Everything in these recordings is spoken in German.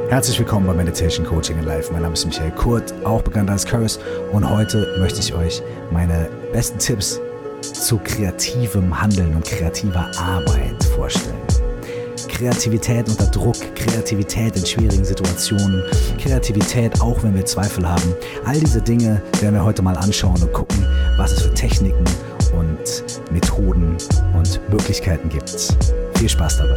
Herzlich willkommen bei Meditation Coaching in Life. Mein Name ist Michael Kurt, auch bekannt als Curse, und heute möchte ich euch meine besten Tipps zu kreativem Handeln und kreativer Arbeit vorstellen. Kreativität unter Druck, Kreativität in schwierigen Situationen, Kreativität auch wenn wir Zweifel haben. All diese Dinge werden wir heute mal anschauen und gucken, was es für Techniken und Methoden und Möglichkeiten gibt. Viel Spaß dabei.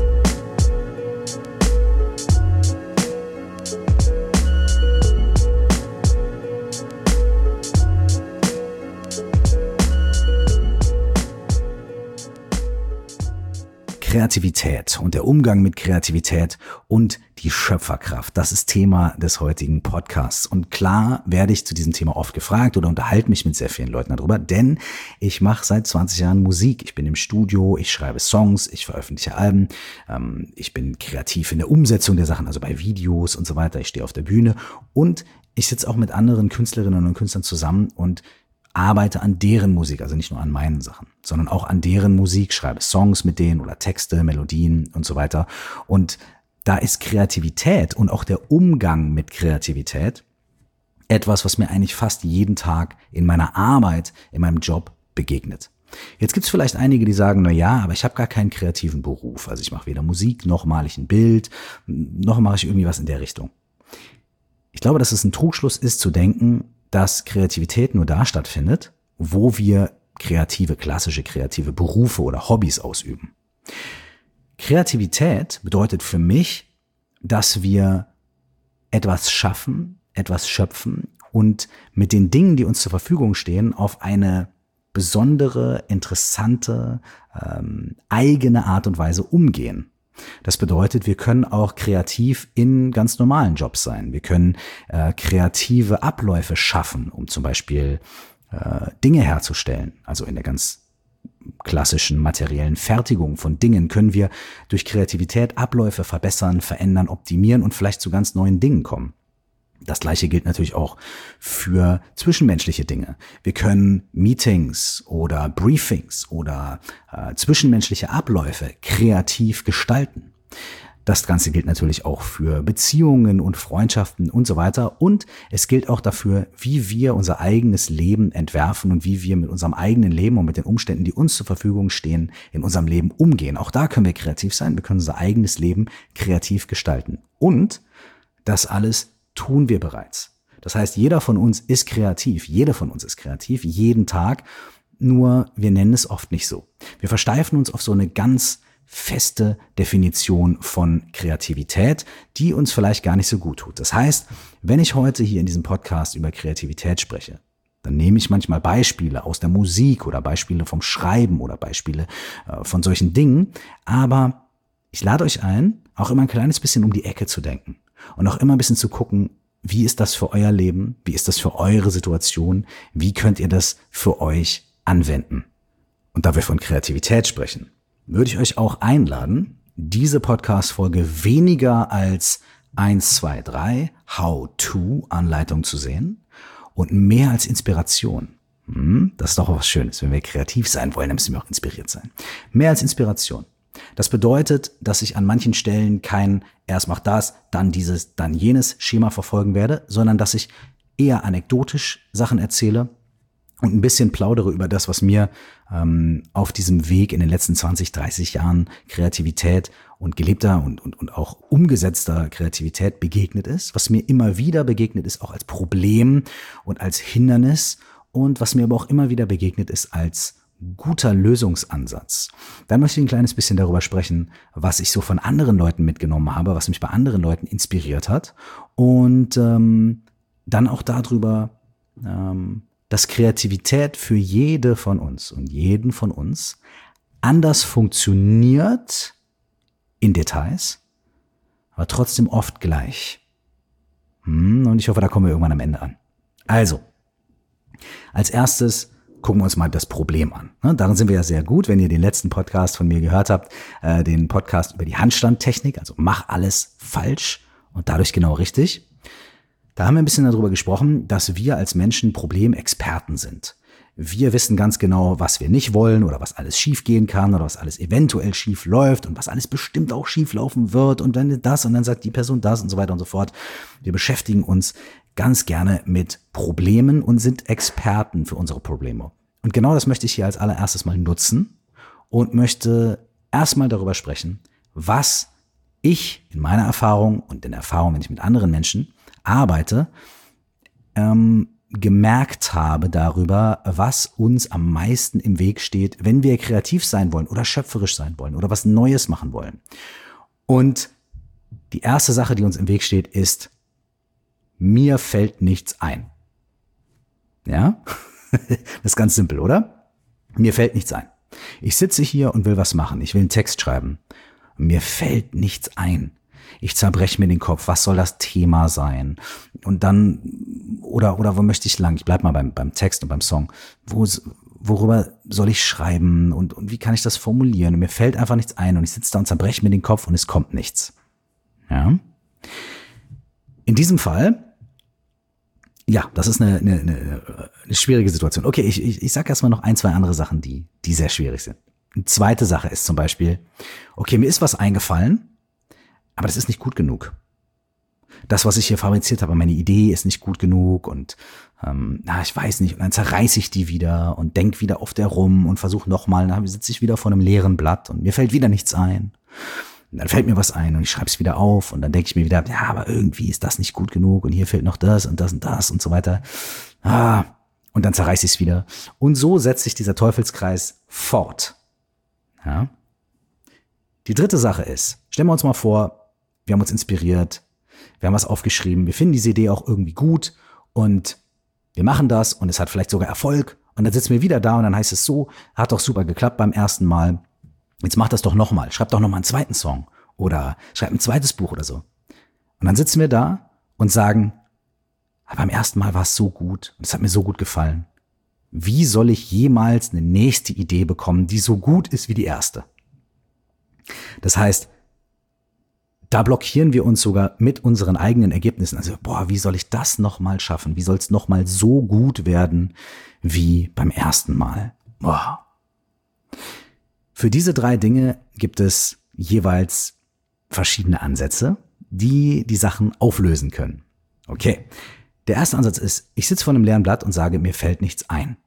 Kreativität und der Umgang mit Kreativität und die Schöpferkraft, das ist Thema des heutigen Podcasts. Und klar werde ich zu diesem Thema oft gefragt oder unterhalte mich mit sehr vielen Leuten darüber, denn ich mache seit 20 Jahren Musik. Ich bin im Studio, ich schreibe Songs, ich veröffentliche Alben, ich bin kreativ in der Umsetzung der Sachen, also bei Videos und so weiter. Ich stehe auf der Bühne und ich sitze auch mit anderen Künstlerinnen und Künstlern zusammen und arbeite an deren Musik, also nicht nur an meinen Sachen, sondern auch an deren Musik, schreibe Songs mit denen oder Texte, Melodien und so weiter. Und da ist Kreativität und auch der Umgang mit Kreativität etwas, was mir eigentlich fast jeden Tag in meiner Arbeit, in meinem Job begegnet. Jetzt gibt es vielleicht einige, die sagen, na ja, aber ich habe gar keinen kreativen Beruf. Also ich mache weder Musik, noch male ich ein Bild, noch mache ich irgendwie was in der Richtung. Ich glaube, dass es ein Trugschluss ist zu denken, dass Kreativität nur da stattfindet, wo wir klassische kreative Berufe oder Hobbys ausüben. Kreativität bedeutet für mich, dass wir etwas schaffen, etwas schöpfen und mit den Dingen, die uns zur Verfügung stehen, auf eine besondere, interessante, eigene Art und Weise umgehen. Das bedeutet, wir können auch kreativ in ganz normalen Jobs sein. Wir können kreative Abläufe schaffen, um zum Beispiel Dinge herzustellen. Also in der ganz klassischen materiellen Fertigung von Dingen können wir durch Kreativität Abläufe verbessern, verändern, optimieren und vielleicht zu ganz neuen Dingen kommen. Das Gleiche gilt natürlich auch für zwischenmenschliche Dinge. Wir können Meetings oder Briefings oder zwischenmenschliche Abläufe kreativ gestalten. Das Ganze gilt natürlich auch für Beziehungen und Freundschaften und so weiter. Und es gilt auch dafür, wie wir unser eigenes Leben entwerfen und wie wir mit unserem eigenen Leben und mit den Umständen, die uns zur Verfügung stehen, in unserem Leben umgehen. Auch da können wir kreativ sein. Wir können unser eigenes Leben kreativ gestalten. Und das alles tun wir bereits. Das heißt, jeder von uns ist kreativ, jeden Tag, nur wir nennen es oft nicht so. Wir versteifen uns auf so eine ganz feste Definition von Kreativität, die uns vielleicht gar nicht so gut tut. Das heißt, wenn ich heute hier in diesem Podcast über Kreativität spreche, dann nehme ich manchmal Beispiele aus der Musik oder Beispiele vom Schreiben oder Beispiele von solchen Dingen, aber ich lade euch ein, auch immer ein kleines bisschen um die Ecke zu denken. Und auch immer ein bisschen zu gucken, wie ist das für euer Leben? Wie ist das für eure Situation? Wie könnt ihr das für euch anwenden? Und da wir von Kreativität sprechen, würde ich euch auch einladen, diese Podcast-Folge weniger als 1, 2, 3 How-to-Anleitung zu sehen und mehr als Inspiration. Das ist doch was Schönes. Wenn wir kreativ sein wollen, dann müssen wir auch inspiriert sein. Mehr als Inspiration. Das bedeutet, dass ich an manchen Stellen kein erst macht das, dann dieses, dann jenes Schema verfolgen werde, sondern dass ich eher anekdotisch Sachen erzähle und ein bisschen plaudere über das, was mir auf diesem Weg in den letzten 20, 30 Jahren Kreativität und gelebter und auch umgesetzter Kreativität begegnet ist, was mir immer wieder begegnet ist, auch als Problem und als Hindernis und was mir aber auch immer wieder begegnet ist als guter Lösungsansatz. Dann möchte ich ein kleines bisschen darüber sprechen, was ich so von anderen Leuten mitgenommen habe, was mich bei anderen Leuten inspiriert hat und dann auch darüber, dass Kreativität für jede von uns und jeden von uns anders funktioniert in Details, aber trotzdem oft gleich. Und ich hoffe, da kommen wir irgendwann am Ende an. Also, als erstes gucken wir uns mal das Problem an. Darin sind wir ja sehr gut, wenn ihr den letzten Podcast von mir gehört habt, den Podcast über die Handstandtechnik, also mach alles falsch und dadurch genau richtig. Da haben wir ein bisschen darüber gesprochen, dass wir als Menschen Problemexperten sind. Wir wissen ganz genau, was wir nicht wollen oder was alles schief gehen kann oder was alles eventuell schief läuft und was alles bestimmt auch schief laufen wird und dann das und dann sagt die Person das und so weiter und so fort. Wir beschäftigen uns ganz gerne mit Problemen und sind Experten für unsere Probleme. Und genau das möchte ich hier als allererstes mal nutzen und möchte erstmal darüber sprechen, was ich in meiner Erfahrung und in der Erfahrung, wenn ich mit anderen Menschen arbeite, gemerkt habe darüber, was uns am meisten im Weg steht, wenn wir kreativ sein wollen oder schöpferisch sein wollen oder was Neues machen wollen. Und die erste Sache, die uns im Weg steht, ist, mir fällt nichts ein. Ja? Das ist ganz simpel, oder? Mir fällt nichts ein. Ich sitze hier und will was machen. Ich will einen Text schreiben. Mir fällt nichts ein. Ich zerbreche mir den Kopf. Was soll das Thema sein? Und dann, oder wo möchte ich lang? Ich bleib mal beim Text und beim Song. Worüber soll ich schreiben? Und wie kann ich das formulieren? Und mir fällt einfach nichts ein. Und ich sitze da und zerbreche mir den Kopf und es kommt nichts. Ja? In diesem Fall, ja, das ist eine schwierige Situation. Okay, ich sage erstmal noch 1, 2 andere Sachen, die sehr schwierig sind. Eine zweite Sache ist zum Beispiel, okay, mir ist was eingefallen, aber das ist nicht gut genug. Das, was ich hier fabriziert habe, meine Idee ist nicht gut genug und ich weiß nicht. Und dann zerreiße ich die wieder und denk wieder auf der rum und versuche nochmal. Dann sitze ich wieder vor einem leeren Blatt und mir fällt wieder nichts ein. Und dann fällt mir was ein und ich schreibe es wieder auf und dann denke ich mir wieder, ja, aber irgendwie ist das nicht gut genug und hier fehlt noch das und das und das und so weiter. Und dann zerreiße ich es wieder. Und so setzt sich dieser Teufelskreis fort. Ja. Die dritte Sache ist, stellen wir uns mal vor, wir haben uns inspiriert, wir haben was aufgeschrieben, wir finden diese Idee auch irgendwie gut und wir machen das und es hat vielleicht sogar Erfolg und dann sitzen wir wieder da und dann heißt es so, hat doch super geklappt beim ersten Mal. Jetzt mach das doch nochmal, schreib doch nochmal einen zweiten Song oder schreib ein zweites Buch oder so. Und dann sitzen wir da und sagen, aber beim ersten Mal war es so gut und es hat mir so gut gefallen. Wie soll ich jemals eine nächste Idee bekommen, die so gut ist wie die erste? Das heißt, da blockieren wir uns sogar mit unseren eigenen Ergebnissen. Also, wie soll ich das nochmal schaffen? Wie soll es nochmal so gut werden wie beim ersten Mal? Boah. Für diese 3 Dinge gibt es jeweils verschiedene Ansätze, die Sachen auflösen können. Okay, der erste Ansatz ist, ich sitze vor einem leeren Blatt und sage, mir fällt nichts ein.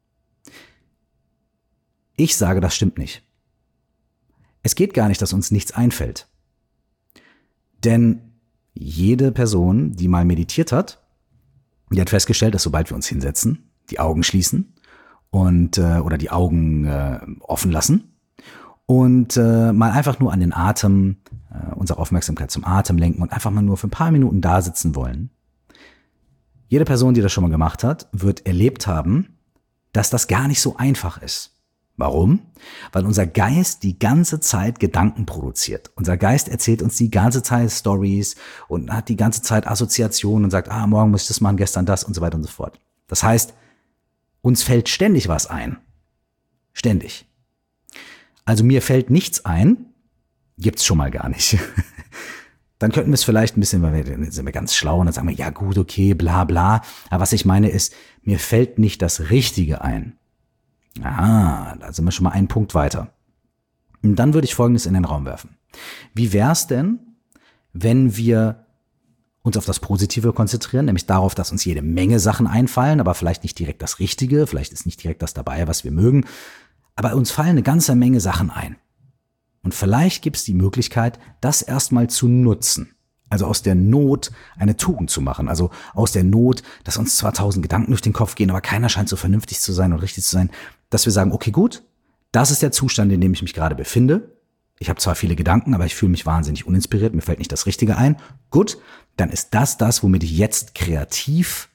Ich sage, das stimmt nicht. Es geht gar nicht, dass uns nichts einfällt. Denn jede Person, die mal meditiert hat, die hat festgestellt, dass sobald wir uns hinsetzen, die Augen schließen und oder die Augen offen lassen, und mal einfach nur an den Atem, unsere Aufmerksamkeit zum Atem lenken und einfach mal nur für ein paar Minuten da sitzen wollen. Jede Person, die das schon mal gemacht hat, wird erlebt haben, dass das gar nicht so einfach ist. Warum? Weil unser Geist die ganze Zeit Gedanken produziert. Unser Geist erzählt uns die ganze Zeit Stories und hat die ganze Zeit Assoziationen und sagt, morgen muss ich das machen, gestern das und so weiter und so fort. Das heißt, uns fällt ständig was ein. Ständig. Also mir fällt nichts ein, gibt's schon mal gar nicht. Dann könnten wir es vielleicht ein bisschen, weil wir sind ganz schlau und dann sagen wir, ja gut, okay, bla bla. Aber was ich meine ist, mir fällt nicht das Richtige ein. Da sind wir schon mal einen Punkt weiter. Und dann würde ich Folgendes in den Raum werfen. Wie wär's denn, wenn wir uns auf das Positive konzentrieren, nämlich darauf, dass uns jede Menge Sachen einfallen, aber vielleicht nicht direkt das Richtige, vielleicht ist nicht direkt das dabei, was wir mögen, aber uns fallen eine ganze Menge Sachen ein. Und vielleicht gibt es die Möglichkeit, das erstmal zu nutzen. Also aus der Not eine Tugend zu machen. Also aus der Not, dass uns zwar 1000 Gedanken durch den Kopf gehen, aber keiner scheint so vernünftig zu sein und richtig zu sein, dass wir sagen, okay, gut, das ist der Zustand, in dem ich mich gerade befinde. Ich habe zwar viele Gedanken, aber ich fühle mich wahnsinnig uninspiriert, mir fällt nicht das Richtige ein. Gut, dann ist das, womit ich jetzt kreativ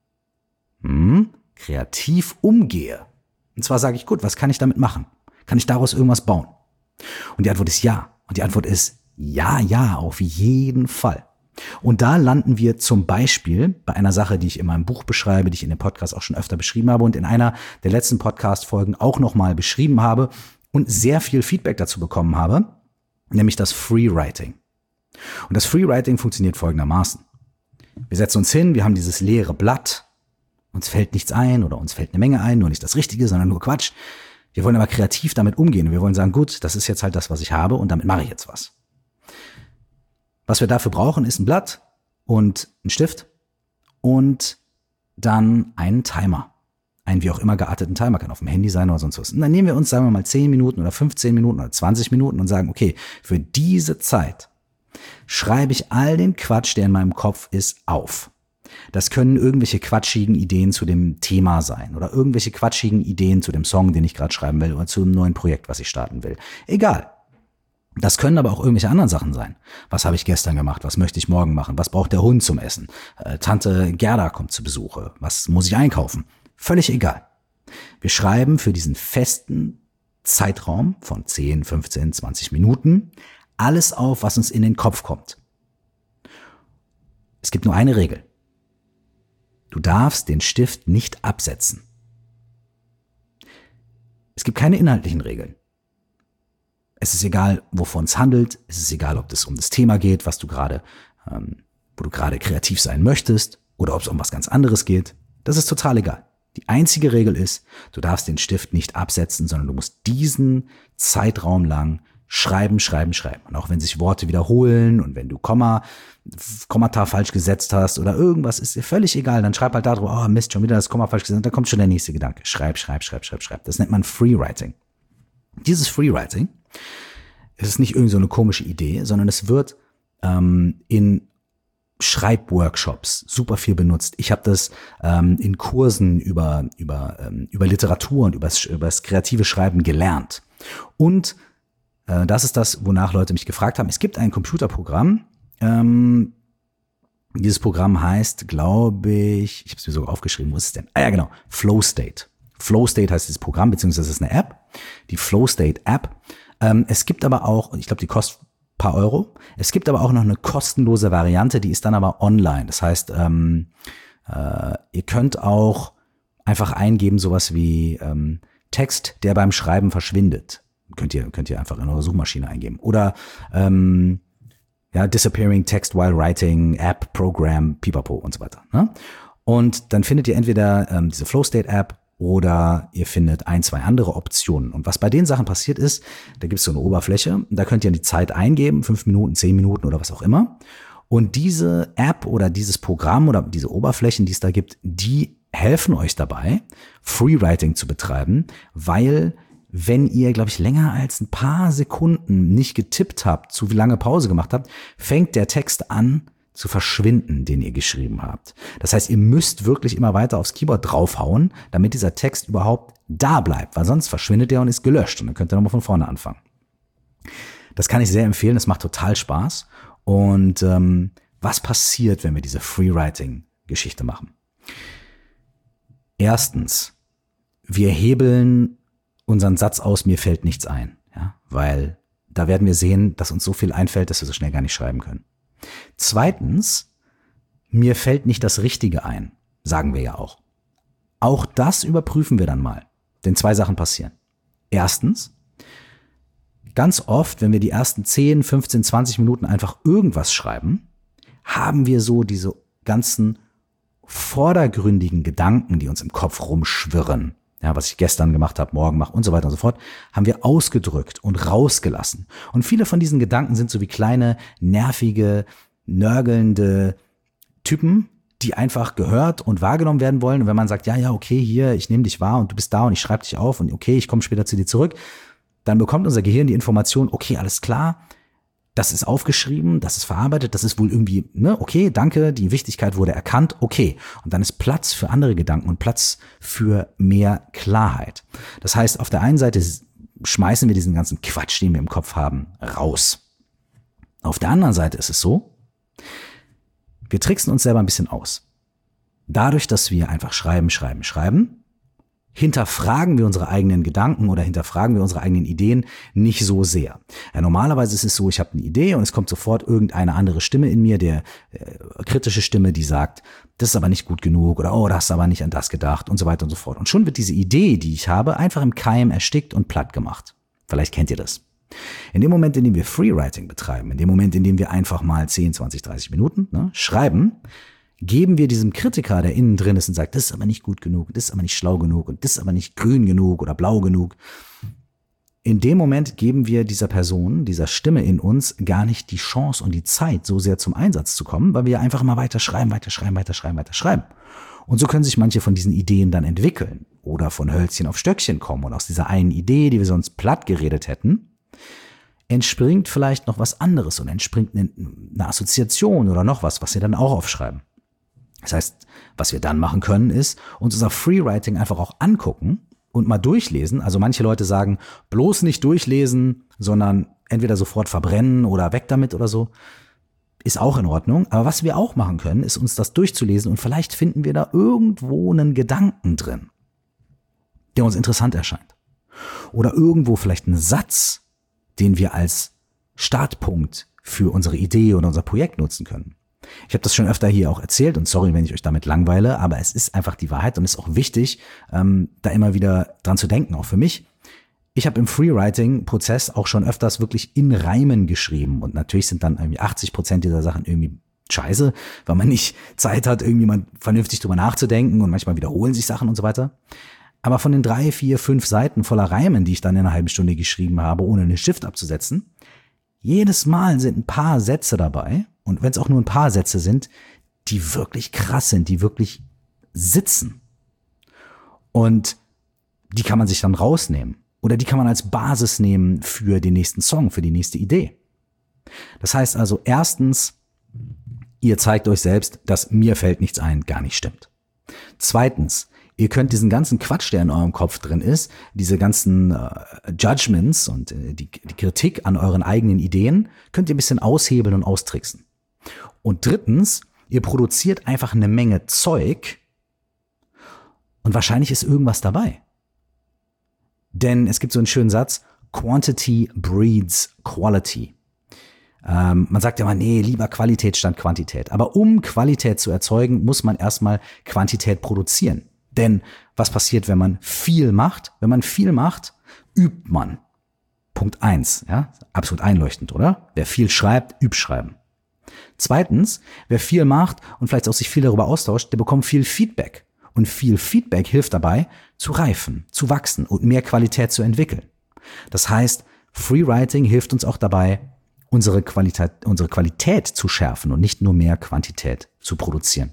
umgehe. Und zwar sage ich, gut, was kann ich damit machen? Kann ich daraus irgendwas bauen? Und die Antwort ist ja. Und die Antwort ist ja, auf jeden Fall. Und da landen wir zum Beispiel bei einer Sache, die ich in meinem Buch beschreibe, die ich in dem Podcast auch schon öfter beschrieben habe und in einer der letzten Podcast-Folgen auch nochmal beschrieben habe und sehr viel Feedback dazu bekommen habe, nämlich das Freewriting. Und das Freewriting funktioniert folgendermaßen. Wir setzen uns hin, wir haben dieses leere Blatt Uns fällt nichts ein oder uns fällt eine Menge ein, nur nicht das Richtige, sondern nur Quatsch. Wir wollen aber kreativ damit umgehen. Wir wollen sagen, gut, das ist jetzt halt das, was ich habe und damit mache ich jetzt was. Was wir dafür brauchen, ist ein Blatt und ein Stift und dann einen Timer. Einen wie auch immer gearteten Timer, kann auf dem Handy sein oder sonst was. Und dann nehmen wir uns, sagen wir mal, 10 Minuten oder 15 Minuten oder 20 Minuten und sagen, okay, für diese Zeit schreibe ich all den Quatsch, der in meinem Kopf ist, auf. Das können irgendwelche quatschigen Ideen zu dem Thema sein oder irgendwelche quatschigen Ideen zu dem Song, den ich gerade schreiben will oder zu einem neuen Projekt, was ich starten will. Egal. Das können aber auch irgendwelche anderen Sachen sein. Was habe ich gestern gemacht? Was möchte ich morgen machen? Was braucht der Hund zum Essen? Tante Gerda kommt zu Besuch. Was muss ich einkaufen? Völlig egal. Wir schreiben für diesen festen Zeitraum von 10, 15, 20 Minuten alles auf, was uns in den Kopf kommt. Es gibt nur eine Regel. Du darfst den Stift nicht absetzen. Es gibt keine inhaltlichen Regeln. Es ist egal, wovon es handelt. Es ist egal, ob es um das Thema geht, was du gerade, wo du gerade kreativ sein möchtest, oder ob es um was ganz anderes geht. Das ist total egal. Die einzige Regel ist, du darfst den Stift nicht absetzen, sondern du musst diesen Zeitraum lang schreiben, schreiben, schreiben. Und auch wenn sich Worte wiederholen und wenn du Kommata falsch gesetzt hast oder irgendwas, ist dir völlig egal. Dann schreib halt da drüber, oh Mist, schon wieder das Komma falsch gesetzt. Da kommt schon der nächste Gedanke. Schreib, schreib, schreib, schreib, schreib. Das nennt man Freewriting. Dieses Freewriting ist nicht irgend so eine komische Idee, sondern es wird in Schreibworkshops super viel benutzt. Ich habe das in Kursen über Literatur und übers kreative Schreiben gelernt. Und das ist das, wonach Leute mich gefragt haben. Es gibt ein Computerprogramm. Dieses Programm heißt, glaube ich habe es mir sogar aufgeschrieben, wo ist es denn? Ah ja, genau, Flow State. Flow State heißt dieses Programm, beziehungsweise es ist eine App, die Flow State App. Es gibt aber auch, ich glaube, die kostet ein paar Euro. Es gibt aber auch noch eine kostenlose Variante, die ist dann aber online. Das heißt, ihr könnt auch einfach eingeben, sowas wie Text, der beim Schreiben verschwindet. Könnt ihr einfach in eure Suchmaschine eingeben. Oder Disappearing Text while Writing, App, Program, Pipapo und so weiter. Ne? Und dann findet ihr entweder diese Flow State App oder ihr findet 1, 2 andere Optionen. Und was bei den Sachen passiert ist, da gibt es so eine Oberfläche, da könnt ihr die Zeit eingeben, 5 Minuten, 10 Minuten oder was auch immer. Und diese App oder dieses Programm oder diese Oberflächen, die es da gibt, die helfen euch dabei, Freewriting zu betreiben, weil wenn ihr, glaube ich, länger als ein paar Sekunden nicht getippt habt, zu lange Pause gemacht habt, fängt der Text an zu verschwinden, den ihr geschrieben habt. Das heißt, ihr müsst wirklich immer weiter aufs Keyboard draufhauen, damit dieser Text überhaupt da bleibt, weil sonst verschwindet er und ist gelöscht und dann könnt ihr nochmal von vorne anfangen. Das kann ich sehr empfehlen, das macht total Spaß. Und was passiert, wenn wir diese Freewriting-Geschichte machen? Erstens, wir hebeln unseren Satz aus, mir fällt nichts ein, ja, weil da werden wir sehen, dass uns so viel einfällt, dass wir so schnell gar nicht schreiben können. Zweitens, mir fällt nicht das Richtige ein, sagen wir ja auch. Auch das überprüfen wir dann mal, denn 2 Sachen passieren. Erstens, ganz oft, wenn wir die ersten 10, 15, 20 Minuten einfach irgendwas schreiben, haben wir so diese ganzen vordergründigen Gedanken, die uns im Kopf rumschwirren. Ja, was ich gestern gemacht habe, morgen mache und so weiter und so fort, haben wir ausgedrückt und rausgelassen. Und viele von diesen Gedanken sind so wie kleine, nervige, nörgelnde Typen, die einfach gehört und wahrgenommen werden wollen. Und wenn man sagt, ja, okay, hier, ich nehme dich wahr und du bist da und ich schreibe dich auf und okay, ich komme später zu dir zurück, dann bekommt unser Gehirn die Information, okay, alles klar, das ist aufgeschrieben, das ist verarbeitet, das ist wohl irgendwie, ne, okay, danke, die Wichtigkeit wurde erkannt, okay. Und dann ist Platz für andere Gedanken und Platz für mehr Klarheit. Das heißt, auf der einen Seite schmeißen wir diesen ganzen Quatsch, den wir im Kopf haben, raus. Auf der anderen Seite ist es so, wir tricksen uns selber ein bisschen aus. Dadurch, dass wir einfach schreiben, hinterfragen wir unsere eigenen Gedanken oder hinterfragen wir unsere eigenen Ideen nicht so sehr. Ja, normalerweise ist es so, ich habe eine Idee und es kommt sofort irgendeine andere Stimme in mir, der kritische Stimme, die sagt, das ist aber nicht gut genug oder oh, da hast du aber nicht an das gedacht und so weiter und so fort. Und schon wird diese Idee, die ich habe, einfach im Keim erstickt und platt gemacht. Vielleicht kennt ihr das. In dem Moment, in dem wir Freewriting betreiben, in dem Moment, in dem wir einfach mal 10, 20, 30 Minuten schreiben, geben wir diesem Kritiker, der innen drin ist und sagt, das ist aber nicht gut genug, das ist aber nicht schlau genug und das ist aber nicht grün genug oder blau genug. In dem Moment geben wir dieser Person, dieser Stimme in uns gar nicht die Chance und die Zeit, so sehr zum Einsatz zu kommen, weil wir einfach immer weiter schreiben. Und so können sich manche von diesen Ideen dann entwickeln oder von Hölzchen auf Stöckchen kommen. Und aus dieser einen Idee, die wir sonst platt geredet hätten, entspringt vielleicht noch was anderes und entspringt eine Assoziation oder noch was wir dann auch aufschreiben. Das heißt, was wir dann machen können, ist uns unser Freewriting einfach auch angucken und mal durchlesen. Also manche Leute sagen, bloß nicht durchlesen, sondern entweder sofort verbrennen oder weg damit oder so. Ist auch in Ordnung. Aber was wir auch machen können, ist uns das durchzulesen und vielleicht finden wir da irgendwo einen Gedanken drin, der uns interessant erscheint. Oder irgendwo vielleicht einen Satz, den wir als Startpunkt für unsere Idee oder unser Projekt nutzen können. Ich habe das schon öfter hier auch erzählt und sorry, wenn ich euch damit langweile, aber es ist einfach die Wahrheit und es ist auch wichtig, da immer wieder dran zu denken, auch für mich. Ich habe im Freewriting-Prozess auch schon öfters wirklich in Reimen geschrieben und natürlich sind dann irgendwie 80% dieser Sachen irgendwie scheiße, weil man nicht Zeit hat, irgendwie mal vernünftig drüber nachzudenken und manchmal wiederholen sich Sachen und so weiter. Aber von den 3, 4, 5 Seiten voller Reimen, die ich dann in einer halben Stunde geschrieben habe, ohne einen Stift abzusetzen, jedes Mal sind ein paar Sätze dabei und wenn es auch nur ein paar Sätze sind, die wirklich krass sind, die wirklich sitzen. Und die kann man sich dann rausnehmen. Oder die kann man als Basis nehmen für den nächsten Song, für die nächste Idee. Das heißt also, erstens, ihr zeigt euch selbst, dass mir fällt nichts ein, gar nicht stimmt. Zweitens, ihr könnt diesen ganzen Quatsch, der in eurem Kopf drin ist, diese ganzen Judgments und die Kritik an euren eigenen Ideen, könnt ihr ein bisschen aushebeln und austricksen. Und drittens, ihr produziert einfach eine Menge Zeug und wahrscheinlich ist irgendwas dabei. Denn es gibt so einen schönen Satz, Quantity breeds Quality. Man sagt ja mal, nee, lieber Qualität statt Quantität. Aber um Qualität zu erzeugen, muss man erstmal Quantität produzieren. Denn was passiert, wenn man viel macht? Wenn man viel macht, übt man. Punkt 1, ja, absolut einleuchtend, oder? Wer viel schreibt, übt schreiben. Zweitens, wer viel macht und vielleicht auch sich viel darüber austauscht, der bekommt viel Feedback. Und viel Feedback hilft dabei, zu reifen, zu wachsen und mehr Qualität zu entwickeln. Das heißt, Freewriting hilft uns auch dabei, unsere Qualität zu schärfen und nicht nur mehr Quantität zu produzieren.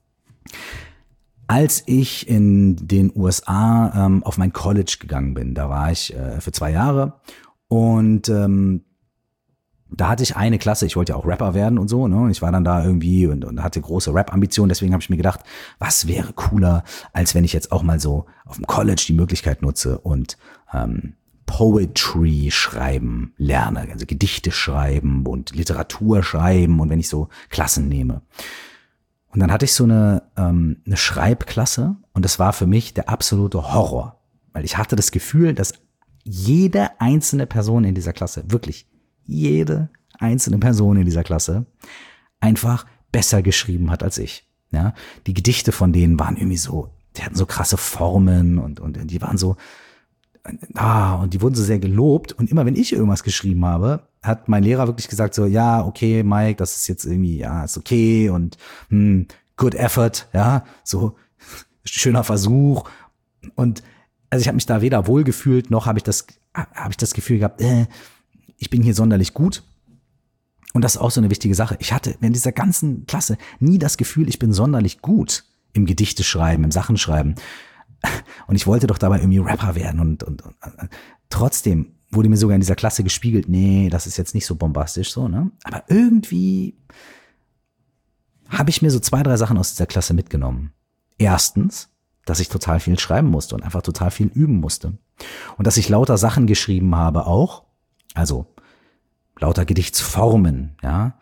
Als ich in den USA auf mein College gegangen bin, da war ich für 2 Jahre und da hatte ich eine Klasse, ich wollte ja auch Rapper werden und so, ne? Und ich war dann da irgendwie und hatte große Rap-Ambitionen, deswegen habe ich mir gedacht, was wäre cooler, als wenn ich jetzt auch mal so auf dem College die Möglichkeit nutze und Poetry schreiben lerne, also Gedichte schreiben und Literatur schreiben und wenn ich so Klassen nehme. Und dann hatte ich so eine Schreibklasse und das war für mich der absolute Horror, weil ich hatte das Gefühl, dass jede einzelne Person in dieser Klasse, wirklich jede einzelne Person in dieser Klasse einfach besser geschrieben hat als ich. Ja, die Gedichte von denen waren irgendwie so, die hatten so krasse Formen und die waren so, und die wurden so sehr gelobt. Und immer wenn ich irgendwas geschrieben habe, hat mein Lehrer wirklich gesagt so, ja, okay, Mike, das ist jetzt irgendwie, ja, ist okay und good effort, ja, so schöner Versuch. Und also ich habe mich da weder wohlgefühlt, noch habe ich das Gefühl gehabt, ich bin hier sonderlich gut. Und das ist auch so eine wichtige Sache. Ich hatte in dieser ganzen Klasse nie das Gefühl, ich bin sonderlich gut im Gedichteschreiben, im Sachenschreiben. Und ich wollte doch dabei irgendwie Rapper werden und trotzdem wurde mir sogar in dieser Klasse gespiegelt, nee, das ist jetzt nicht so bombastisch so, ne? Aber irgendwie habe ich mir so 2, 3 Sachen aus dieser Klasse mitgenommen. Erstens, dass ich total viel schreiben musste und einfach total viel üben musste. Und dass ich lauter Sachen geschrieben habe auch, also lauter Gedichtsformen, ja,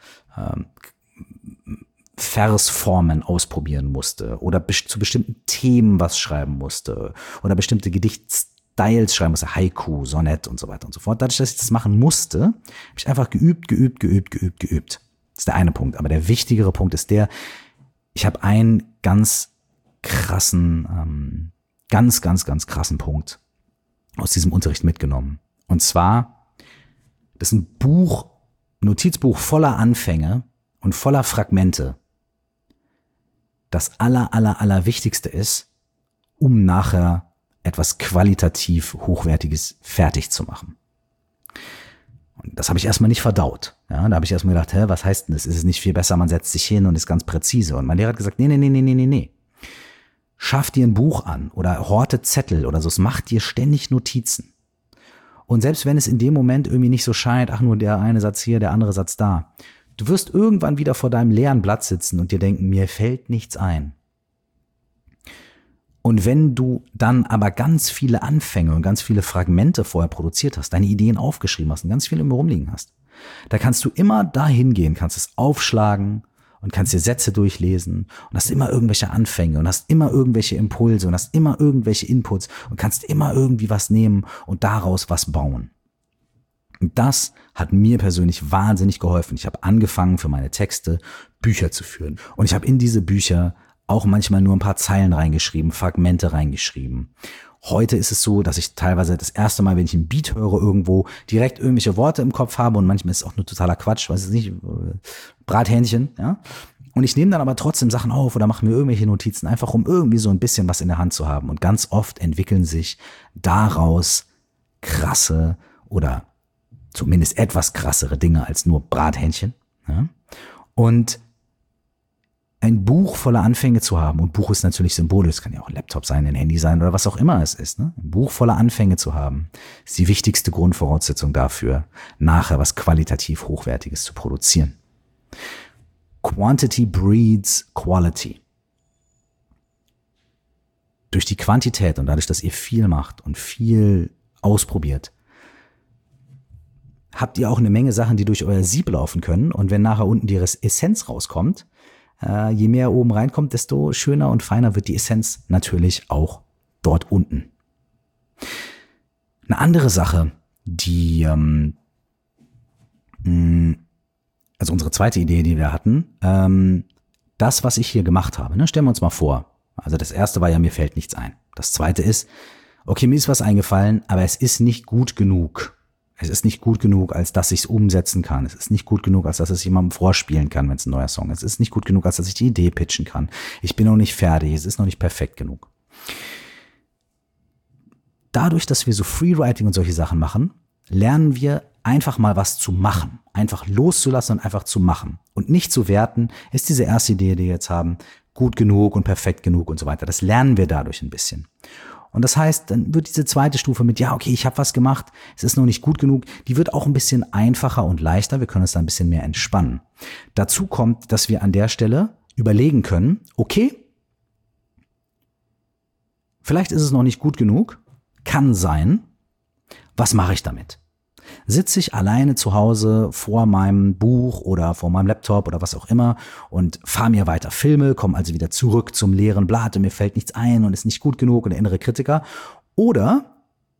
Versformen ausprobieren musste oder zu bestimmten Themen was schreiben musste oder bestimmte Gedichtstyles schreiben musste, Haiku, Sonett und so weiter und so fort. Dadurch, dass ich das machen musste, habe ich einfach geübt. Das ist der eine Punkt. Aber der wichtigere Punkt ist ich habe einen ganz krassen, ganz krassen Punkt aus diesem Unterricht mitgenommen. Und zwar, das ist ein Notizbuch voller Anfänge und voller Fragmente. das Allerwichtigste ist, um nachher etwas qualitativ Hochwertiges fertig zu machen. Und das habe ich erstmal nicht verdaut. Ja, da habe ich erstmal gedacht, was heißt denn das? Ist es nicht viel besser, man setzt sich hin und ist ganz präzise? Und mein Lehrer hat gesagt, nee. Schaff dir ein Buch an oder horte Zettel oder so, es macht dir ständig Notizen. Und selbst wenn es in dem Moment irgendwie nicht so scheint, ach nur der eine Satz hier, der andere Satz da, du wirst irgendwann wieder vor deinem leeren Blatt sitzen und dir denken, mir fällt nichts ein. Und wenn du dann aber ganz viele Anfänge und ganz viele Fragmente vorher produziert hast, deine Ideen aufgeschrieben hast und ganz viele immer rumliegen hast, da kannst du immer dahin gehen, kannst es aufschlagen und kannst dir Sätze durchlesen und hast immer irgendwelche Anfänge und hast immer irgendwelche Impulse und hast immer irgendwelche Inputs und kannst immer irgendwie was nehmen und daraus was bauen. Und das hat mir persönlich wahnsinnig geholfen. Ich habe angefangen, für meine Texte Bücher zu führen. Und ich habe in diese Bücher auch manchmal nur ein paar Zeilen reingeschrieben, Fragmente reingeschrieben. Heute ist es so, dass ich teilweise das erste Mal, wenn ich einen Beat höre irgendwo, direkt irgendwelche Worte im Kopf habe und manchmal ist es auch nur totaler Quatsch, weiß ich nicht, Brathähnchen, ja. Und ich nehme dann aber trotzdem Sachen auf oder mache mir irgendwelche Notizen, einfach um irgendwie so ein bisschen was in der Hand zu haben. Und ganz oft entwickeln sich daraus krasse oder zumindest etwas krassere Dinge als nur Brathähnchen. Ja? Und ein Buch voller Anfänge zu haben, und Buch ist natürlich symbolisch, es kann ja auch ein Laptop sein, ein Handy sein oder was auch immer es ist, ne? Ein Buch voller Anfänge zu haben, ist die wichtigste Grundvoraussetzung dafür, nachher was qualitativ Hochwertiges zu produzieren. Quantity breeds quality. Durch die Quantität und dadurch, dass ihr viel macht und viel ausprobiert, habt ihr auch eine Menge Sachen, die durch euer Sieb laufen können. Und wenn nachher unten die Essenz rauskommt, je mehr oben reinkommt, desto schöner und feiner wird die Essenz natürlich auch dort unten. Eine andere Sache, die, also unsere zweite Idee, die wir hatten, das, was ich hier gemacht habe, ne, stellen wir uns mal vor. Also das erste war ja, mir fällt nichts ein. Das zweite ist, okay, mir ist was eingefallen, aber es ist nicht gut genug. Es ist nicht gut genug, als dass ich es umsetzen kann. Es ist nicht gut genug, als dass ich es jemandem vorspielen kann, wenn es ein neuer Song ist. Es ist nicht gut genug, als dass ich die Idee pitchen kann. Ich bin noch nicht fertig. Es ist noch nicht perfekt genug. Dadurch, dass wir so Freewriting und solche Sachen machen, lernen wir einfach mal was zu machen. Einfach loszulassen und einfach zu machen. Und nicht zu werten, ist diese erste Idee, die wir jetzt haben, gut genug und perfekt genug und so weiter. Das lernen wir dadurch ein bisschen. Und das heißt, dann wird diese zweite Stufe mit, ja, okay, ich habe was gemacht, es ist noch nicht gut genug, die wird auch ein bisschen einfacher und leichter, wir können uns da ein bisschen mehr entspannen. Dazu kommt, dass wir an der Stelle überlegen können, okay, vielleicht ist es noch nicht gut genug, kann sein, was mache ich damit? Sitze ich alleine zu Hause vor meinem Buch oder vor meinem Laptop oder was auch immer und fahre mir weiter Filme, komme also wieder zurück zum leeren Blatt und mir fällt nichts ein und ist nicht gut genug und der innere Kritiker. Oder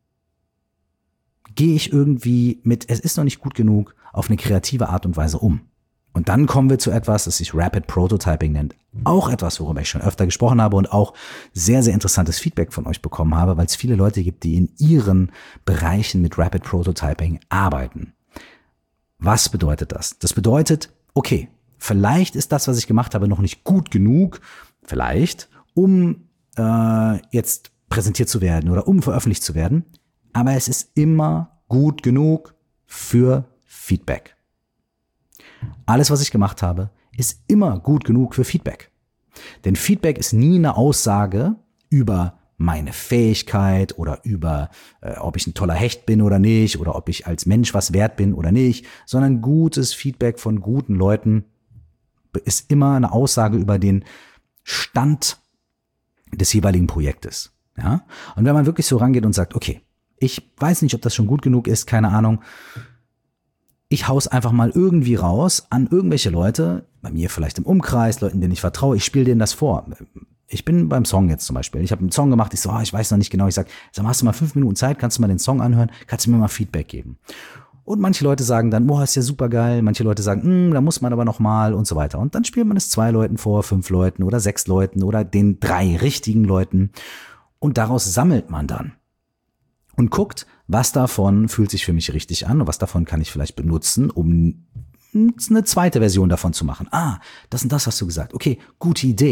gehe ich irgendwie mit, es ist noch nicht gut genug, auf eine kreative Art und Weise um. Und dann kommen wir zu etwas, das sich Rapid Prototyping nennt. Auch etwas, worüber ich schon öfter gesprochen habe und auch sehr, sehr interessantes Feedback von euch bekommen habe, weil es viele Leute gibt, die in ihren Bereichen mit Rapid Prototyping arbeiten. Was bedeutet das? Das bedeutet, okay, vielleicht ist das, was ich gemacht habe, noch nicht gut genug, vielleicht, um jetzt präsentiert zu werden oder um veröffentlicht zu werden, aber es ist immer gut genug für Feedback. Alles, was ich gemacht habe, ist immer gut genug für Feedback. Denn Feedback ist nie eine Aussage über meine Fähigkeit oder über, ob ich ein toller Hecht bin oder nicht oder ob ich als Mensch was wert bin oder nicht, sondern gutes Feedback von guten Leuten ist immer eine Aussage über den Stand des jeweiligen Projektes. Ja? Und wenn man wirklich so rangeht und sagt, okay, ich weiß nicht, ob das schon gut genug ist, keine Ahnung, ich hau's einfach mal irgendwie raus an irgendwelche Leute, bei mir vielleicht im Umkreis, Leuten, denen ich vertraue, ich spiele denen das vor. Ich bin beim Song jetzt zum Beispiel, ich habe einen Song gemacht, ich so, ich weiß noch nicht genau, ich sag mal, hast du mal 5 Minuten Zeit, kannst du mal den Song anhören, kannst du mir mal Feedback geben. Und manche Leute sagen dann, boah, ist ja super geil, manche Leute sagen, da muss man aber noch mal und so weiter. Und dann spielt man es 2 Leuten vor, 5 Leuten oder 6 Leuten oder den 3 richtigen Leuten und daraus sammelt man dann. Und guckt, was davon fühlt sich für mich richtig an und was davon kann ich vielleicht benutzen, um eine zweite Version davon zu machen. Das und das hast du gesagt. Okay, gute Idee.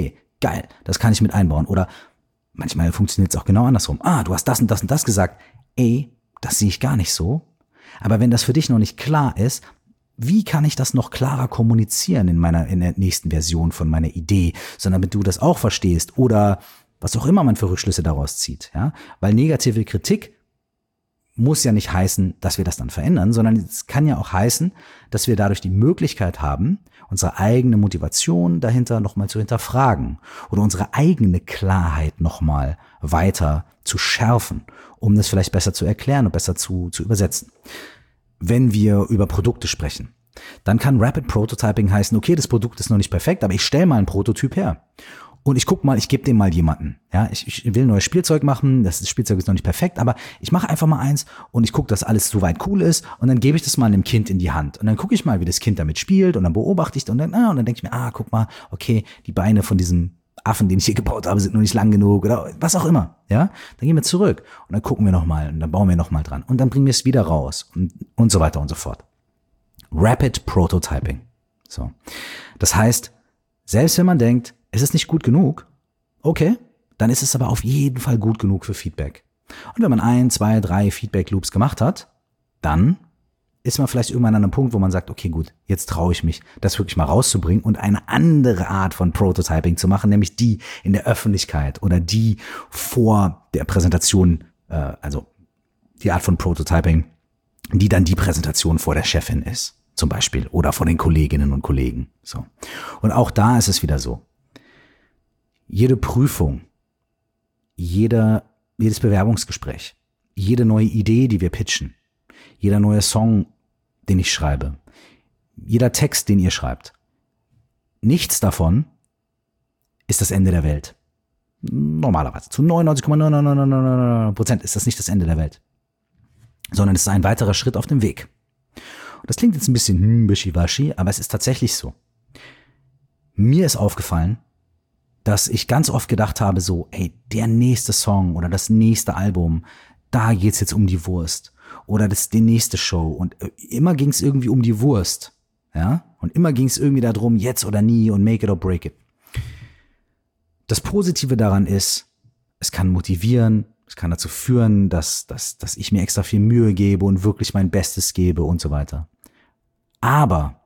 geil, das kann ich mit einbauen. Oder manchmal funktioniert es auch genau andersrum. Du hast das und das und das gesagt. Ey, das sehe ich gar nicht so. Aber wenn das für dich noch nicht klar ist, wie kann ich das noch klarer kommunizieren in der nächsten Version von meiner Idee, sondern damit du das auch verstehst oder was auch immer man für Rückschlüsse daraus zieht, ja? Weil negative Kritik muss ja nicht heißen, dass wir das dann verändern, sondern es kann ja auch heißen, dass wir dadurch die Möglichkeit haben, unsere eigene Motivation dahinter nochmal zu hinterfragen oder unsere eigene Klarheit nochmal weiter zu schärfen, um das vielleicht besser zu erklären und besser zu übersetzen. Wenn wir über Produkte sprechen, dann kann Rapid Prototyping heißen, okay, das Produkt ist noch nicht perfekt, aber ich stelle mal einen Prototyp her. Und ich guck mal, ich gebe dem mal jemanden. Ja, ich will ein neues Spielzeug machen, das Spielzeug ist noch nicht perfekt, aber ich mache einfach mal eins und ich gucke, dass alles soweit cool ist und dann gebe ich das mal einem Kind in die Hand. Und dann gucke ich mal, wie das Kind damit spielt und dann beobachte ich und dann denke ich mir, guck mal, okay, die Beine von diesem Affen, den ich hier gebaut habe, sind noch nicht lang genug oder was auch immer. Ja, dann gehen wir zurück und dann gucken wir nochmal und dann bauen wir nochmal dran und dann bringen wir es wieder raus und so weiter und so fort. Rapid Prototyping. So. Das heißt, selbst wenn man denkt, es ist nicht gut genug, okay, dann ist es aber auf jeden Fall gut genug für Feedback. Und wenn man 1, 2, 3 Feedback-Loops gemacht hat, dann ist man vielleicht irgendwann an einem Punkt, wo man sagt, okay, gut, jetzt traue ich mich, das wirklich mal rauszubringen und eine andere Art von Prototyping zu machen, nämlich die in der Öffentlichkeit oder die vor der Präsentation, also die Art von Prototyping, die dann die Präsentation vor der Chefin ist, zum Beispiel, oder vor den Kolleginnen und Kollegen. So. Und auch da ist es wieder so. Jede Prüfung, jedes Bewerbungsgespräch, jede neue Idee, die wir pitchen, jeder neue Song, den ich schreibe, jeder Text, den ihr schreibt, nichts davon ist das Ende der Welt. Normalerweise. Zu 99,999% ist das nicht das Ende der Welt, sondern es ist ein weiterer Schritt auf dem Weg. Und das klingt jetzt ein bisschen wischiwaschi, aber es ist tatsächlich so. Mir ist aufgefallen, dass ich ganz oft gedacht habe, so, ey, der nächste Song oder das nächste Album, da geht's jetzt um die Wurst. Oder die nächste Show. Und immer ging's irgendwie um die Wurst. Ja? Und immer ging's irgendwie darum, jetzt oder nie und make it or break it. Das Positive daran ist, es kann motivieren, es kann dazu führen, dass ich mir extra viel Mühe gebe und wirklich mein Bestes gebe und so weiter. Aber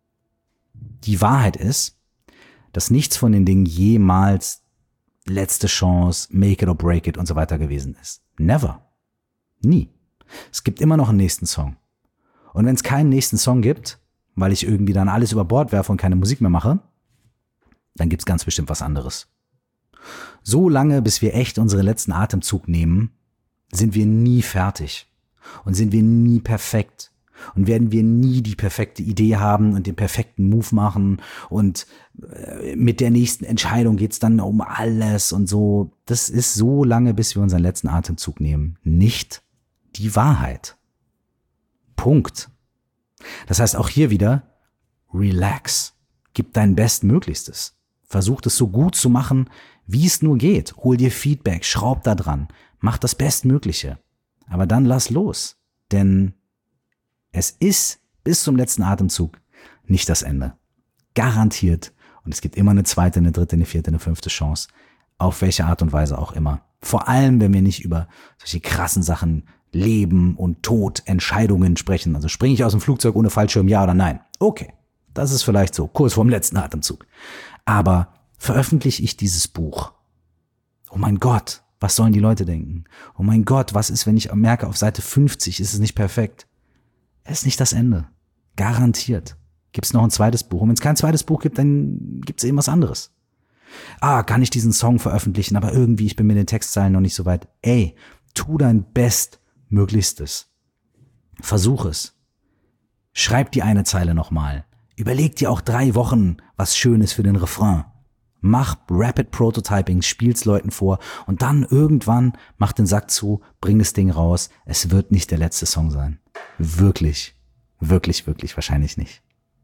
die Wahrheit ist, dass nichts von den Dingen jemals letzte Chance, make it or break it und so weiter gewesen ist. Never. Nie. Es gibt immer noch einen nächsten Song. Und wenn es keinen nächsten Song gibt, weil ich irgendwie dann alles über Bord werfe und keine Musik mehr mache, dann gibt's ganz bestimmt was anderes. So lange, bis wir echt unseren letzten Atemzug nehmen, sind wir nie fertig und sind wir nie perfekt. Und werden wir nie die perfekte Idee haben und den perfekten Move machen und mit der nächsten Entscheidung geht's dann um alles und so. Das ist so lange, bis wir unseren letzten Atemzug nehmen. Nicht die Wahrheit. Punkt. Das heißt auch hier wieder, relax. Gib dein Bestmöglichstes. Versuch das so gut zu machen, wie es nur geht. Hol dir Feedback, schraub da dran. Mach das Bestmögliche. Aber dann lass los. Denn es ist bis zum letzten Atemzug nicht das Ende. Garantiert. Und es gibt immer eine zweite, eine dritte, eine vierte, eine fünfte Chance. Auf welche Art und Weise auch immer. Vor allem, wenn wir nicht über solche krassen Sachen, Leben und Tod, Entscheidungen sprechen. Also springe ich aus dem Flugzeug ohne Fallschirm, ja oder nein? Okay, das ist vielleicht so, kurz vorm letzten Atemzug. Aber veröffentliche ich dieses Buch? Oh mein Gott, was sollen die Leute denken? Oh mein Gott, was ist, wenn ich merke, auf Seite 50 ist es nicht perfekt? Es ist nicht das Ende. Garantiert. Gibt es noch ein zweites Buch? Und wenn es kein zweites Buch gibt, dann gibt es eben was anderes. Kann ich diesen Song veröffentlichen, aber irgendwie, ich bin mit den Textzeilen noch nicht so weit. Ey, tu dein Bestmöglichstes. Versuch es. Schreib die eine Zeile nochmal. Überleg dir auch 3 Wochen was Schönes für den Refrain. Mach Rapid Prototyping, spiel's Leuten vor und dann irgendwann mach den Sack zu, bring das Ding raus. Es wird nicht der letzte Song sein. Wirklich, wirklich, wirklich wahrscheinlich nicht.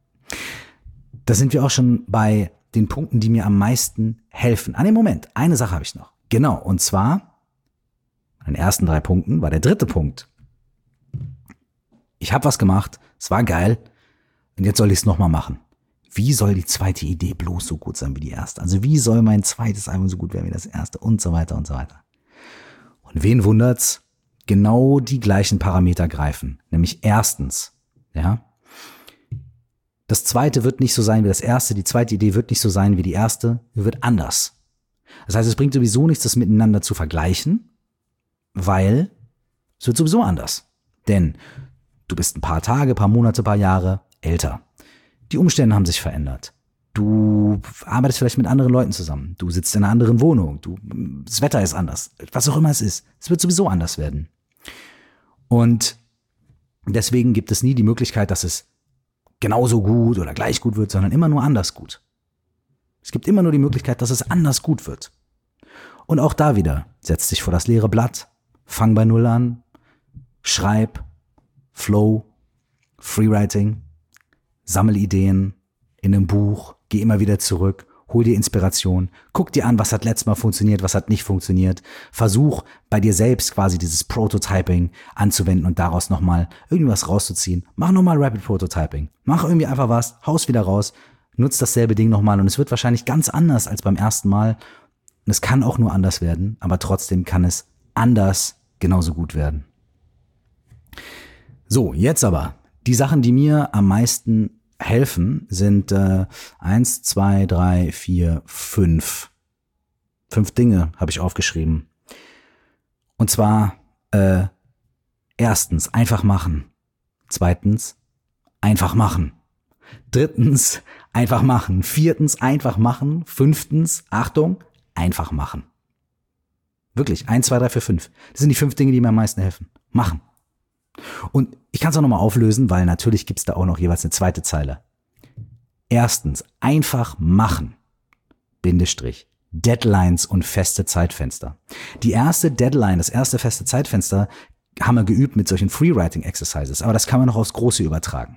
Da sind wir auch schon bei den Punkten, die mir am meisten helfen. Den Moment, eine Sache habe ich noch. Genau, und zwar, an den ersten 3 Punkten war der 3. Punkt. Ich habe was gemacht, es war geil und jetzt soll ich es nochmal machen. wie soll die zweite Idee bloß so gut sein wie die erste? Also wie soll mein zweites Album so gut werden wie das erste und so weiter und so weiter. Und wen wundert's? Genau die gleichen Parameter greifen. Nämlich erstens, ja, das zweite wird nicht so sein wie das erste, die zweite Idee wird nicht so sein wie die erste, wird anders. Das heißt, es bringt sowieso nichts, das miteinander zu vergleichen, weil es wird sowieso anders. Denn du bist ein paar Tage, paar Monate, paar Jahre älter. Die Umstände haben sich verändert. Du arbeitest vielleicht mit anderen Leuten zusammen. Du sitzt in einer anderen Wohnung. Das Wetter ist anders. Was auch immer es ist. Es wird sowieso anders werden. Und deswegen gibt es nie die Möglichkeit, dass es genauso gut oder gleich gut wird, sondern immer nur anders gut. Es gibt immer nur die Möglichkeit, dass es anders gut wird. Und auch da wieder, setz dich vor das leere Blatt, fang bei Null an, schreib, Flow, Freewriting, sammel Ideen in einem Buch, geh immer wieder zurück, hol dir Inspiration, guck dir an, was hat letztes Mal funktioniert, was hat nicht funktioniert, versuch bei dir selbst quasi dieses Prototyping anzuwenden und daraus nochmal irgendwas rauszuziehen. Mach nochmal Rapid Prototyping, mach irgendwie einfach was, haus wieder raus, nutz dasselbe Ding nochmal und es wird wahrscheinlich ganz anders als beim ersten Mal und es kann auch nur anders werden, aber trotzdem kann es anders genauso gut werden. So, jetzt aber, die Sachen, die mir am meisten helfen, sind 1, 2, 3, 4, 5. 5 Dinge habe ich aufgeschrieben. Und zwar erstens, einfach machen. Zweitens, einfach machen. Drittens, einfach machen. Viertens, einfach machen. Fünftens, Achtung, einfach machen. Wirklich, 1, 2, 3, 4, 5. Das sind die 5 Dinge, die mir am meisten helfen. Machen. Und ich kann es auch nochmal auflösen, weil natürlich gibt es da auch noch jeweils eine zweite Zeile. Erstens, einfach machen. Bindestrich. Deadlines und feste Zeitfenster. Die erste Deadline, das erste feste Zeitfenster haben wir geübt mit solchen Freewriting-Exercises, aber das kann man noch aufs Große übertragen.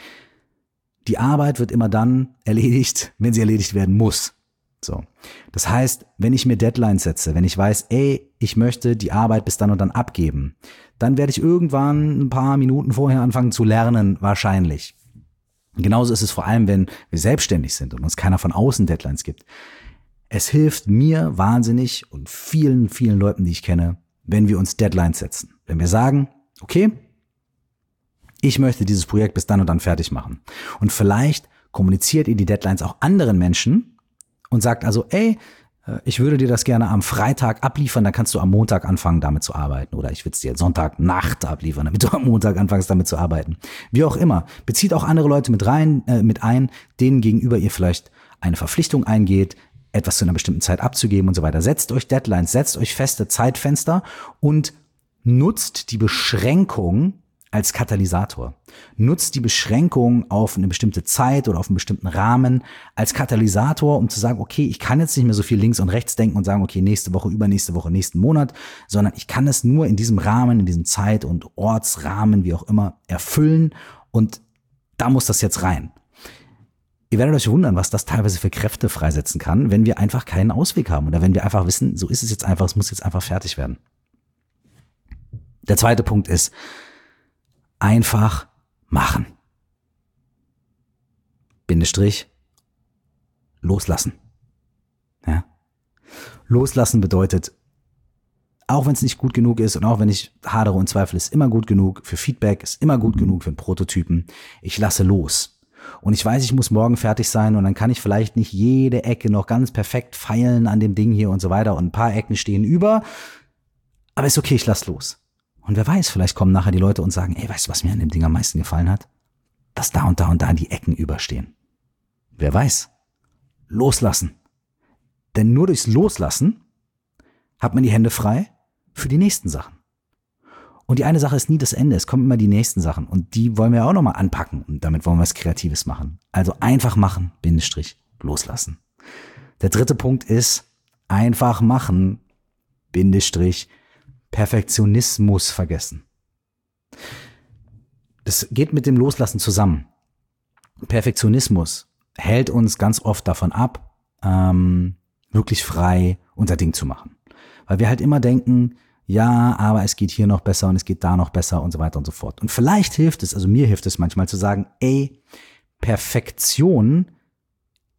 Die Arbeit wird immer dann erledigt, wenn sie erledigt werden muss. So. Das heißt, wenn ich mir Deadlines setze, wenn ich weiß, ich möchte die Arbeit bis dann und dann abgeben, dann werde ich irgendwann ein paar Minuten vorher anfangen zu lernen, wahrscheinlich. Genauso ist es vor allem, wenn wir selbstständig sind und uns keiner von außen Deadlines gibt. Es hilft mir wahnsinnig und vielen, vielen Leuten, die ich kenne, wenn wir uns Deadlines setzen. Wenn wir sagen, okay, ich möchte dieses Projekt bis dann und dann fertig machen. Und vielleicht kommuniziert ihr die Deadlines auch anderen Menschen und sagt also, ich würde dir das gerne am Freitag abliefern, dann kannst du am Montag anfangen, damit zu arbeiten. Oder ich würde es dir Sonntagnacht abliefern, damit du am Montag anfängst, damit zu arbeiten. Wie auch immer. Bezieht auch andere Leute mit ein, denen gegenüber ihr vielleicht eine Verpflichtung eingeht, etwas zu einer bestimmten Zeit abzugeben und so weiter. Setzt euch Deadlines, setzt euch feste Zeitfenster und nutzt die Beschränkung als Katalysator. Nutzt die Beschränkung auf eine bestimmte Zeit oder auf einen bestimmten Rahmen als Katalysator, um zu sagen, okay, ich kann jetzt nicht mehr so viel links und rechts denken und sagen, okay, nächste Woche, übernächste Woche, nächsten Monat, sondern ich kann es nur in diesem Rahmen, in diesem Zeit- und Ortsrahmen, wie auch immer, erfüllen und da muss das jetzt rein. Ihr werdet euch wundern, was das teilweise für Kräfte freisetzen kann, wenn wir einfach keinen Ausweg haben oder wenn wir einfach wissen, so ist es jetzt einfach, es muss jetzt einfach fertig werden. Der zweite Punkt ist, einfach machen. Bindestrich, loslassen. Ja? Loslassen bedeutet, auch wenn es nicht gut genug ist und auch wenn ich hadere und zweifle, ist immer gut genug für Feedback, ist immer gut genug für einen Prototypen. Ich lasse los. Und ich weiß, ich muss morgen fertig sein und dann kann ich vielleicht nicht jede Ecke noch ganz perfekt feilen an dem Ding hier und so weiter und ein paar Ecken stehen über, aber ist okay, ich lasse los. Und wer weiß, vielleicht kommen nachher die Leute und sagen, weißt du, was mir an dem Ding am meisten gefallen hat? Dass da und da und da die Ecken überstehen. Wer weiß? Loslassen. Denn nur durchs Loslassen hat man die Hände frei für die nächsten Sachen. Und die eine Sache ist nie das Ende, es kommen immer die nächsten Sachen. Und die wollen wir auch nochmal anpacken und damit wollen wir was Kreatives machen. Also einfach machen, Bindestrich, loslassen. Der dritte Punkt ist, einfach machen, Bindestrich, Perfektionismus vergessen. Das geht mit dem Loslassen zusammen. Perfektionismus hält uns ganz oft davon ab, wirklich frei unser Ding zu machen. Weil wir halt immer denken, ja, aber es geht hier noch besser und es geht da noch besser und so weiter und so fort. Und vielleicht hilft es, also mir hilft es manchmal zu sagen, Perfektion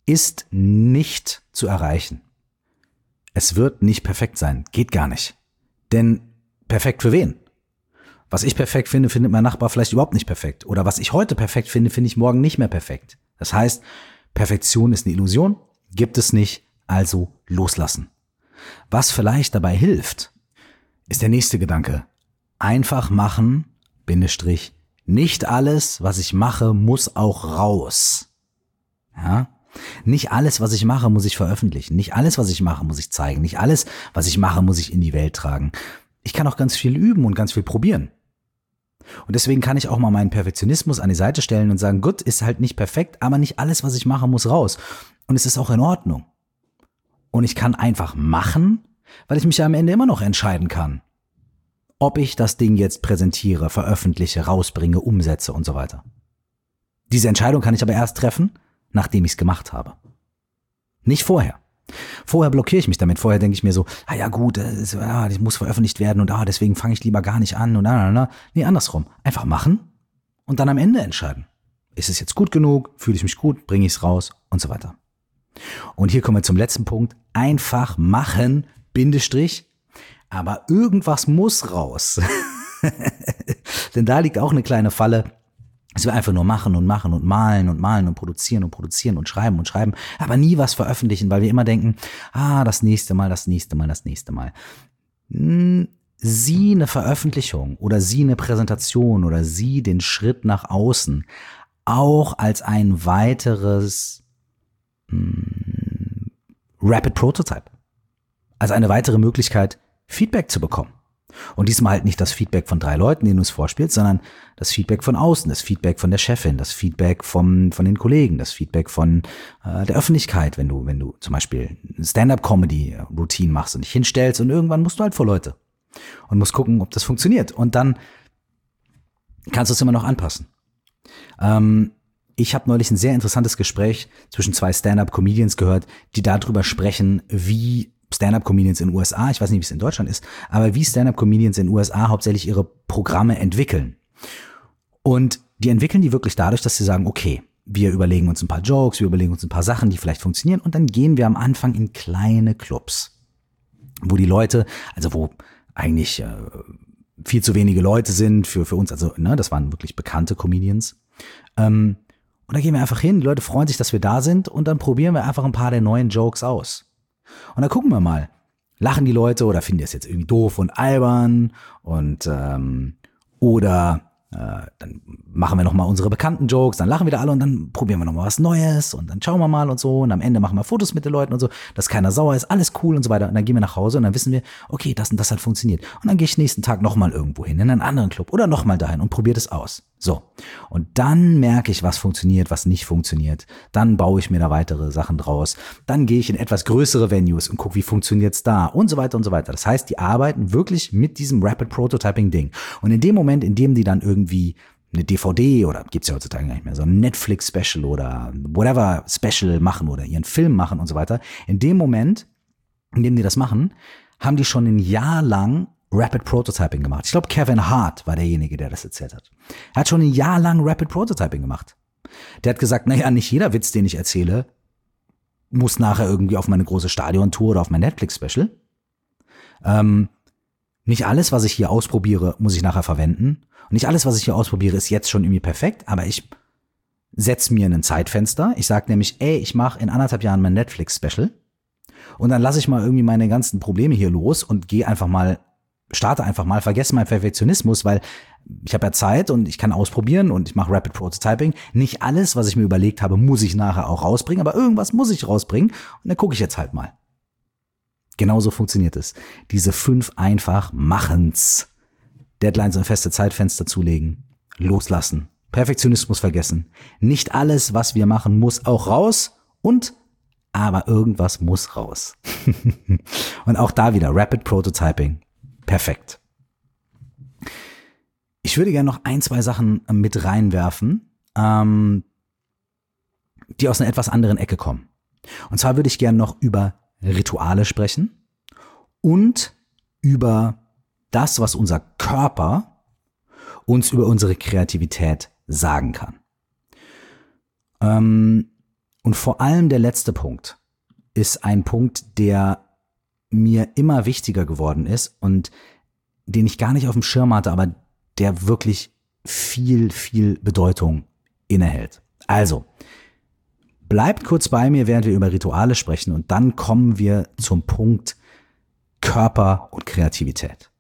ist nicht zu erreichen. Es wird nicht perfekt sein, geht gar nicht. Denn perfekt für wen? Was ich perfekt finde, findet mein Nachbar vielleicht überhaupt nicht perfekt. Oder was ich heute perfekt finde, finde ich morgen nicht mehr perfekt. Das heißt, Perfektion ist eine Illusion, gibt es nicht, also loslassen. Was vielleicht dabei hilft, ist der nächste Gedanke. Einfach machen, Bindestrich, nicht alles, was ich mache, muss auch raus. Ja? Nicht alles, was ich mache, muss ich veröffentlichen. Nicht alles, was ich mache, muss ich zeigen. Nicht alles, was ich mache, muss ich in die Welt tragen. Ich kann auch ganz viel üben und ganz viel probieren. Und deswegen kann ich auch mal meinen Perfektionismus an die Seite stellen und sagen, gut, ist halt nicht perfekt, aber nicht alles, was ich mache, muss raus. Und es ist auch in Ordnung. Und ich kann einfach machen, weil ich mich ja am Ende immer noch entscheiden kann, ob ich das Ding jetzt präsentiere, veröffentliche, rausbringe, umsetze und so weiter. Diese Entscheidung kann ich aber erst treffen, nachdem ich es gemacht habe. Nicht vorher. Vorher blockiere ich mich damit. Vorher denke ich mir so, ja gut, das muss veröffentlicht werden und deswegen fange ich lieber gar nicht an und Nee, andersrum. Einfach machen und dann am Ende entscheiden. Ist es jetzt gut genug? Fühle ich mich gut? Bringe ich es raus? Und so weiter. Und hier kommen wir zum letzten Punkt. Einfach machen, Bindestrich, aber irgendwas muss raus. Denn da liegt auch eine kleine Falle. dass wir einfach nur machen und machen und malen und produzieren und schreiben, aber nie was veröffentlichen, weil wir immer denken, das nächste Mal. Sieh eine Veröffentlichung oder sieh eine Präsentation oder sieh den Schritt nach außen auch als ein weiteres Rapid Prototype, als eine weitere Möglichkeit, Feedback zu bekommen. Und diesmal halt nicht das Feedback von 3 Leuten, denen du es vorspielst, sondern das Feedback von außen, das Feedback von der Chefin, das Feedback von den Kollegen, das Feedback von der Öffentlichkeit, wenn du zum Beispiel Stand-up-Comedy-Routine machst und dich hinstellst und irgendwann musst du halt vor Leute und musst gucken, ob das funktioniert. Und dann kannst du es immer noch anpassen. Ich habe neulich ein sehr interessantes Gespräch zwischen 2 Stand-up-Comedians gehört, die darüber sprechen, wie Stand-up-Comedians in den USA, ich weiß nicht, wie es in Deutschland ist, aber wie Stand-up-Comedians in den USA hauptsächlich ihre Programme entwickeln. Und die entwickeln die wirklich dadurch, dass sie sagen, okay, wir überlegen uns ein paar Jokes, wir überlegen uns ein paar Sachen, die vielleicht funktionieren und dann gehen wir am Anfang in kleine Clubs, wo die Leute, also wo eigentlich viel zu wenige Leute sind für uns, also das waren wirklich bekannte Comedians. Und da gehen wir einfach hin, die Leute freuen sich, dass wir da sind und dann probieren wir einfach ein paar der neuen Jokes aus. Und dann gucken wir mal, lachen die Leute oder finden die es jetzt irgendwie doof und albern und oder dann machen wir nochmal unsere bekannten Jokes, dann lachen wieder alle und dann probieren wir nochmal was Neues und dann schauen wir mal und so und am Ende machen wir Fotos mit den Leuten und so, dass keiner sauer ist, alles cool und so weiter und dann gehen wir nach Hause und dann wissen wir, okay, das und das hat funktioniert und dann gehe ich nächsten Tag nochmal irgendwo hin, in einen anderen Club oder nochmal dahin und probiere das aus. So, und dann merke ich, was funktioniert, was nicht funktioniert, dann baue ich mir da weitere Sachen draus, dann gehe ich in etwas größere Venues und gucke, wie funktioniert's da und so weiter und so weiter. Das heißt, die arbeiten wirklich mit diesem Rapid Prototyping Ding und in dem Moment, in dem die dann irgendwie eine DVD oder gibt's ja heutzutage gar nicht mehr, so ein Netflix-Special oder whatever Special machen oder ihren Film machen und so weiter. In dem Moment, in dem die das machen, haben die schon ein Jahr lang Rapid Prototyping gemacht. Ich glaube, Kevin Hart war derjenige, der das erzählt hat. Er hat schon ein Jahr lang Rapid Prototyping gemacht. Der hat gesagt, nicht jeder Witz, den ich erzähle, muss nachher irgendwie auf meine große Stadiontour oder auf mein Netflix-Special. Nicht alles, was ich hier ausprobiere, muss ich nachher verwenden. Und nicht alles, was ich hier ausprobiere, ist jetzt schon irgendwie perfekt, aber ich setze mir ein Zeitfenster. Ich sage nämlich, ich mache in 1,5 Jahren mein Netflix-Special und dann lasse ich mal irgendwie meine ganzen Probleme hier los und starte einfach mal, vergesse meinen Perfektionismus, weil ich habe ja Zeit und ich kann ausprobieren und ich mache Rapid Prototyping. Nicht alles, was ich mir überlegt habe, muss ich nachher auch rausbringen, aber irgendwas muss ich rausbringen und dann gucke ich jetzt halt mal. Genauso funktioniert es. Diese 5 einfach Machens. Deadlines und feste Zeitfenster zulegen, loslassen, Perfektionismus vergessen. Nicht alles, was wir machen, muss auch raus aber irgendwas muss raus. Und auch da wieder Rapid Prototyping. Perfekt. Ich würde gerne noch 1, 2 Sachen mit reinwerfen, die aus einer etwas anderen Ecke kommen. Und zwar würde ich gerne noch über Rituale sprechen und über das, was unser Körper uns über unsere Kreativität sagen kann. Und vor allem der letzte Punkt ist ein Punkt, der mir immer wichtiger geworden ist und den ich gar nicht auf dem Schirm hatte, aber der wirklich viel, viel Bedeutung innehält. Also, bleibt kurz bei mir, während wir über Rituale sprechen, und dann kommen wir zum Punkt Körper und Kreativität.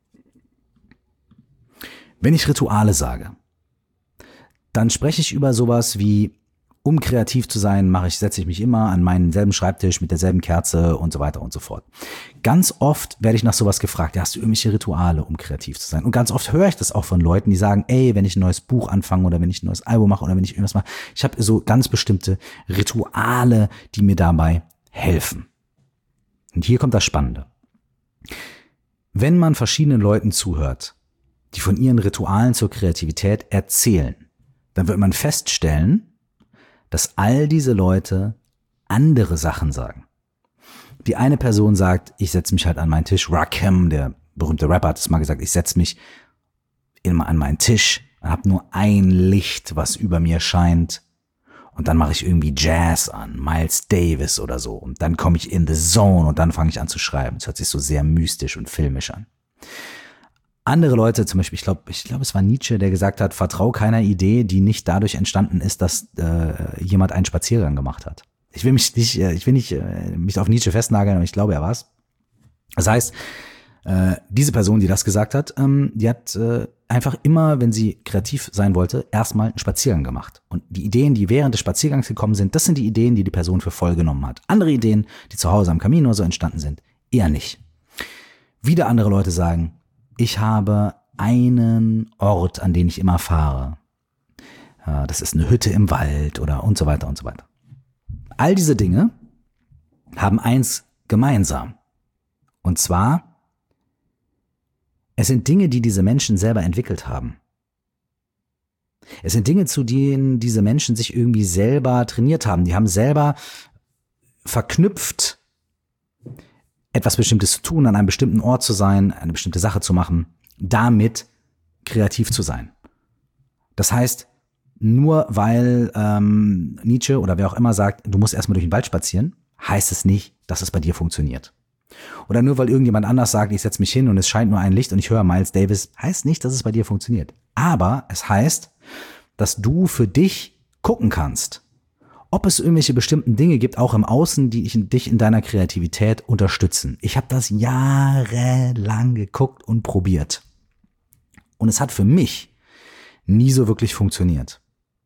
Wenn ich Rituale sage, dann spreche ich über sowas wie, um kreativ zu sein, setze ich mich immer an meinen selben Schreibtisch mit derselben Kerze und so weiter und so fort. Ganz oft werde ich nach sowas gefragt, ja, hast du irgendwelche Rituale, um kreativ zu sein? Und ganz oft höre ich das auch von Leuten, die sagen, ey, wenn ich ein neues Buch anfange oder wenn ich ein neues Album mache oder wenn ich irgendwas mache, ich habe so ganz bestimmte Rituale, die mir dabei helfen. Und hier kommt das Spannende. Wenn man verschiedenen Leuten zuhört, die von ihren Ritualen zur Kreativität erzählen, dann wird man feststellen, dass all diese Leute andere Sachen sagen. Die eine Person sagt, ich setze mich halt an meinen Tisch. Rakim, der berühmte Rapper, hat es mal gesagt, ich setze mich immer an meinen Tisch und habe nur ein Licht, was über mir scheint. Und dann mache ich irgendwie Jazz an, Miles Davis oder so. Und dann komme ich in the zone und dann fange ich an zu schreiben. Das hört sich so sehr mystisch und filmisch an. Andere Leute, zum Beispiel, ich glaube, es war Nietzsche, der gesagt hat, vertrau keiner Idee, die nicht dadurch entstanden ist, dass jemand einen Spaziergang gemacht hat. Ich will nicht mich auf Nietzsche festnageln, aber ich glaube, er war's. Das heißt, diese Person, die das gesagt hat, die hat einfach immer, wenn sie kreativ sein wollte, erstmal einen Spaziergang gemacht. Und die Ideen, die während des Spaziergangs gekommen sind, das sind die Ideen, die die Person für voll genommen hat. Andere Ideen, die zu Hause am Kamin oder so entstanden sind, eher nicht. Wieder andere Leute sagen, ich habe einen Ort, an den ich immer fahre. Das ist eine Hütte im Wald oder und so weiter und so weiter. All diese Dinge haben eins gemeinsam. Und zwar, es sind Dinge, die diese Menschen selber entwickelt haben. Es sind Dinge, zu denen diese Menschen sich irgendwie selber trainiert haben. Die haben selber verknüpft, etwas Bestimmtes zu tun, an einem bestimmten Ort zu sein, eine bestimmte Sache zu machen, damit kreativ zu sein. Das heißt, nur weil Nietzsche oder wer auch immer sagt, du musst erstmal durch den Wald spazieren, heißt es nicht, dass es bei dir funktioniert. Oder nur weil irgendjemand anders sagt, ich setze mich hin und es scheint nur ein Licht und ich höre Miles Davis, heißt nicht, dass es bei dir funktioniert. Aber es heißt, dass du für dich gucken kannst, ob es irgendwelche bestimmten Dinge gibt, auch im Außen, die dich in deiner Kreativität unterstützen. Ich habe das jahrelang geguckt und probiert. Und es hat für mich nie so wirklich funktioniert.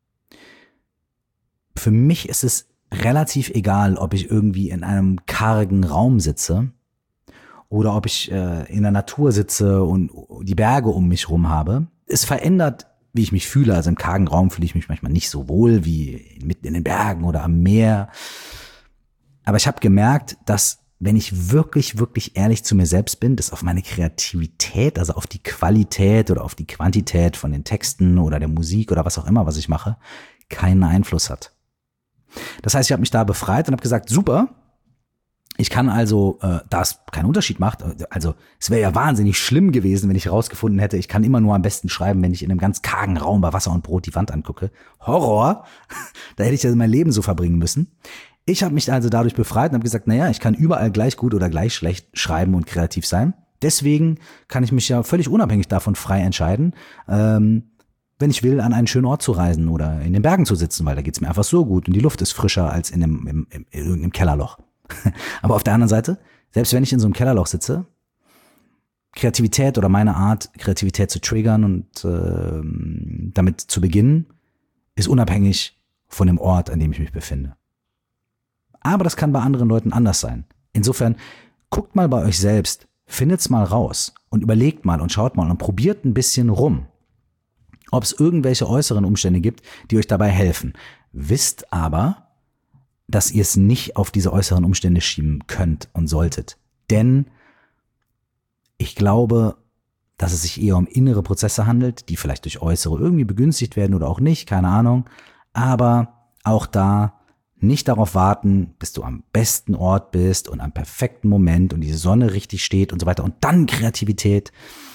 Für mich ist es relativ egal, ob ich irgendwie in einem kargen Raum sitze oder ob ich in der Natur sitze und die Berge um mich rum habe. Es verändert, wie ich mich fühle. Also im kargen Raum fühle ich mich manchmal nicht so wohl wie mitten in den Bergen oder am Meer. Aber ich habe gemerkt, dass wenn ich wirklich, wirklich ehrlich zu mir selbst bin, das auf meine Kreativität, also auf die Qualität oder auf die Quantität von den Texten oder der Musik oder was auch immer, was ich mache, keinen Einfluss hat. Das heißt, ich habe mich da befreit und habe gesagt, super, ich kann also, da es keinen Unterschied macht, also es wäre ja wahnsinnig schlimm gewesen, wenn ich herausgefunden hätte, ich kann immer nur am besten schreiben, wenn ich in einem ganz kargen Raum bei Wasser und Brot die Wand angucke. Horror, da hätte ich ja mein Leben so verbringen müssen. Ich habe mich also dadurch befreit und habe gesagt, naja, ich kann überall gleich gut oder gleich schlecht schreiben und kreativ sein. Deswegen kann ich mich ja völlig unabhängig davon frei entscheiden, wenn ich will, an einen schönen Ort zu reisen oder in den Bergen zu sitzen, weil da geht's mir einfach so gut und die Luft ist frischer als in irgendeinem Kellerloch. Aber auf der anderen Seite, selbst wenn ich in so einem Kellerloch sitze, Kreativität oder meine Art, Kreativität zu triggern und damit zu beginnen, ist unabhängig von dem Ort, an dem ich mich befinde. Aber das kann bei anderen Leuten anders sein. Insofern, guckt mal bei euch selbst, findet's mal raus und überlegt mal und schaut mal und probiert ein bisschen rum, ob es irgendwelche äußeren Umstände gibt, die euch dabei helfen. Wisst aber, dass ihr es nicht auf diese äußeren Umstände schieben könnt und solltet. Denn ich glaube, dass es sich eher um innere Prozesse handelt, die vielleicht durch äußere irgendwie begünstigt werden oder auch nicht, keine Ahnung. Aber auch da nicht darauf warten, bis du am besten Ort bist und am perfekten Moment und die Sonne richtig steht und so weiter. Und dann Kreativität.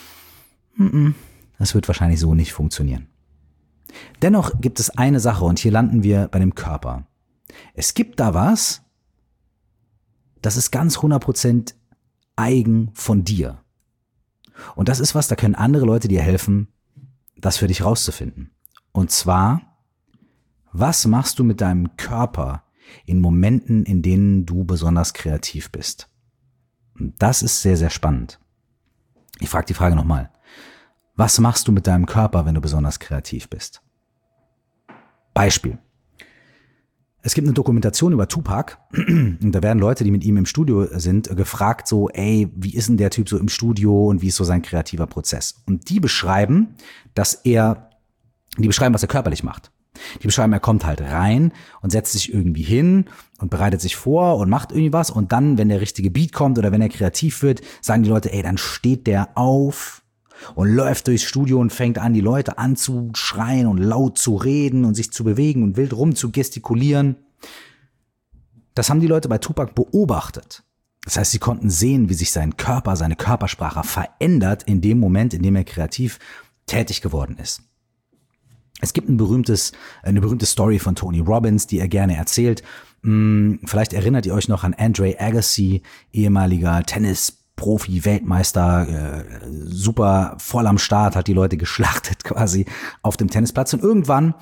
Das wird wahrscheinlich so nicht funktionieren. Dennoch gibt es eine Sache und hier landen wir bei dem Körper. Es gibt da was, das ist ganz 100% eigen von dir. Und das ist was, da können andere Leute dir helfen, das für dich rauszufinden. Und zwar, was machst du mit deinem Körper in Momenten, in denen du besonders kreativ bist? Und das ist sehr, sehr spannend. Ich frage die Frage nochmal. Was machst du mit deinem Körper, wenn du besonders kreativ bist? Beispiel. Es gibt eine Dokumentation über Tupac und da werden Leute, die mit ihm im Studio sind, gefragt so, ey, wie ist denn der Typ so im Studio und wie ist so sein kreativer Prozess? Und die beschreiben, was er körperlich macht. Die beschreiben, er kommt halt rein und setzt sich irgendwie hin und bereitet sich vor und macht irgendwie was und dann, wenn der richtige Beat kommt oder wenn er kreativ wird, sagen die Leute, ey, dann steht der auf und läuft durchs Studio und fängt an, die Leute anzuschreien und laut zu reden und sich zu bewegen und wild rum zu gestikulieren. Das haben die Leute bei Tupac beobachtet. Das heißt, sie konnten sehen, wie sich sein Körper, seine Körpersprache verändert in dem Moment, in dem er kreativ tätig geworden ist. Es gibt eine berühmte Story von Tony Robbins, die er gerne erzählt. Vielleicht erinnert ihr euch noch an Andre Agassi, ehemaliger Tennisprofi, Weltmeister, super voll am Start, hat die Leute geschlachtet quasi auf dem Tennisplatz. Und irgendwann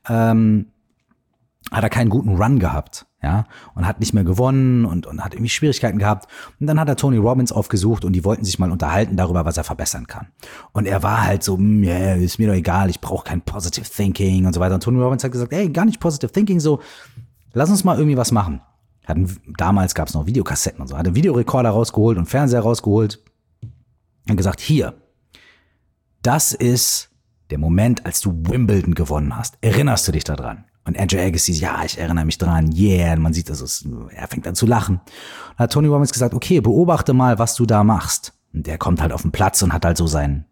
hat er keinen guten Run gehabt, ja, und hat nicht mehr gewonnen und hat irgendwie Schwierigkeiten gehabt. Und dann hat er Tony Robbins aufgesucht und die wollten sich mal unterhalten darüber, was er verbessern kann. Und er war halt so, ist mir doch egal, ich brauche kein Positive Thinking und so weiter. Und Tony Robbins hat gesagt, ey, gar nicht Positive Thinking, so, lass uns mal irgendwie was machen. Damals gab es noch Videokassetten und so, hat einen Videorekorder rausgeholt und Fernseher rausgeholt und gesagt, hier, das ist der Moment, als du Wimbledon gewonnen hast. Erinnerst du dich daran? Und Andre Agassi, ja, ich erinnere mich dran, yeah, und man sieht, er fängt an zu lachen. Und hat Tony Robbins gesagt, okay, beobachte mal, was du da machst. Und der kommt halt auf den Platz und hat halt so er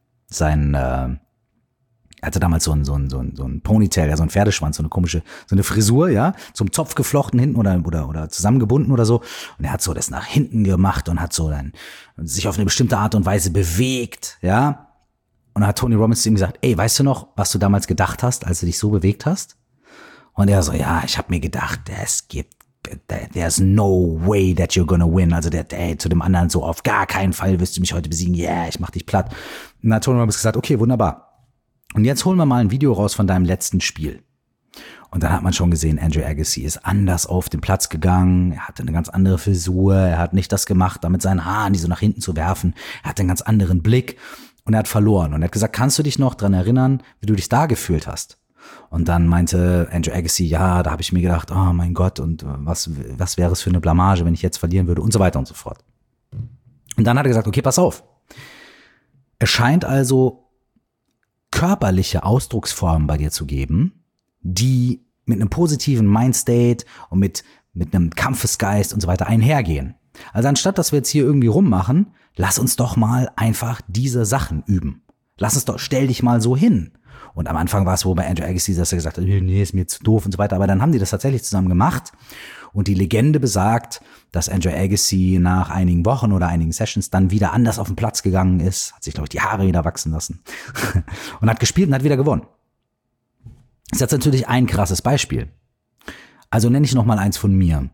hatte damals so ein Ponytail, ja, so ein Pferdeschwanz, so eine Frisur, ja, zum Zopf geflochten hinten oder zusammengebunden oder so. Und er hat so das nach hinten gemacht und hat so dann sich auf eine bestimmte Art und Weise bewegt, ja. Und dann hat Tony Robbins zu ihm gesagt, ey, weißt du noch, was du damals gedacht hast, als du dich so bewegt hast? Und er so, ja, ich habe mir gedacht, there's no way that you're gonna win. Also zu dem anderen so, auf gar keinen Fall wirst du mich heute besiegen. Yeah, ich mach dich platt. Und dann hat Tony Robbins gesagt, okay, wunderbar. Und jetzt holen wir mal ein Video raus von deinem letzten Spiel. Und dann hat man schon gesehen, Andre Agassi ist anders auf den Platz gegangen. Er hatte eine ganz andere Frisur. Er hat nicht das gemacht, da mit seinen Haaren die so nach hinten zu werfen. Er hatte einen ganz anderen Blick und er hat verloren. Und er hat gesagt, kannst du dich noch dran erinnern, wie du dich da gefühlt hast? Und dann meinte Andre Agassi, ja, da habe ich mir gedacht, oh mein Gott, und was wäre es für eine Blamage, wenn ich jetzt verlieren würde und so weiter und so fort. Und dann hat er gesagt, okay, pass auf. Es scheint also körperliche Ausdrucksformen bei dir zu geben, die mit einem positiven Mindstate und mit einem Kampfesgeist und so weiter einhergehen. Also anstatt, dass wir jetzt hier irgendwie rummachen, lass uns doch mal einfach diese Sachen üben. Stell dich mal so hin. Und am Anfang war es wohl bei Andre Agassi, dass er gesagt hat, nee, ist mir zu doof und so weiter. Aber dann haben die das tatsächlich zusammen gemacht. Und die Legende besagt, dass Andre Agassi nach einigen Wochen oder einigen Sessions dann wieder anders auf den Platz gegangen ist. Hat sich, glaube ich, die Haare wieder wachsen lassen. Und hat gespielt und hat wieder gewonnen. Das ist jetzt natürlich ein krasses Beispiel. Also nenne ich noch mal eins von mir.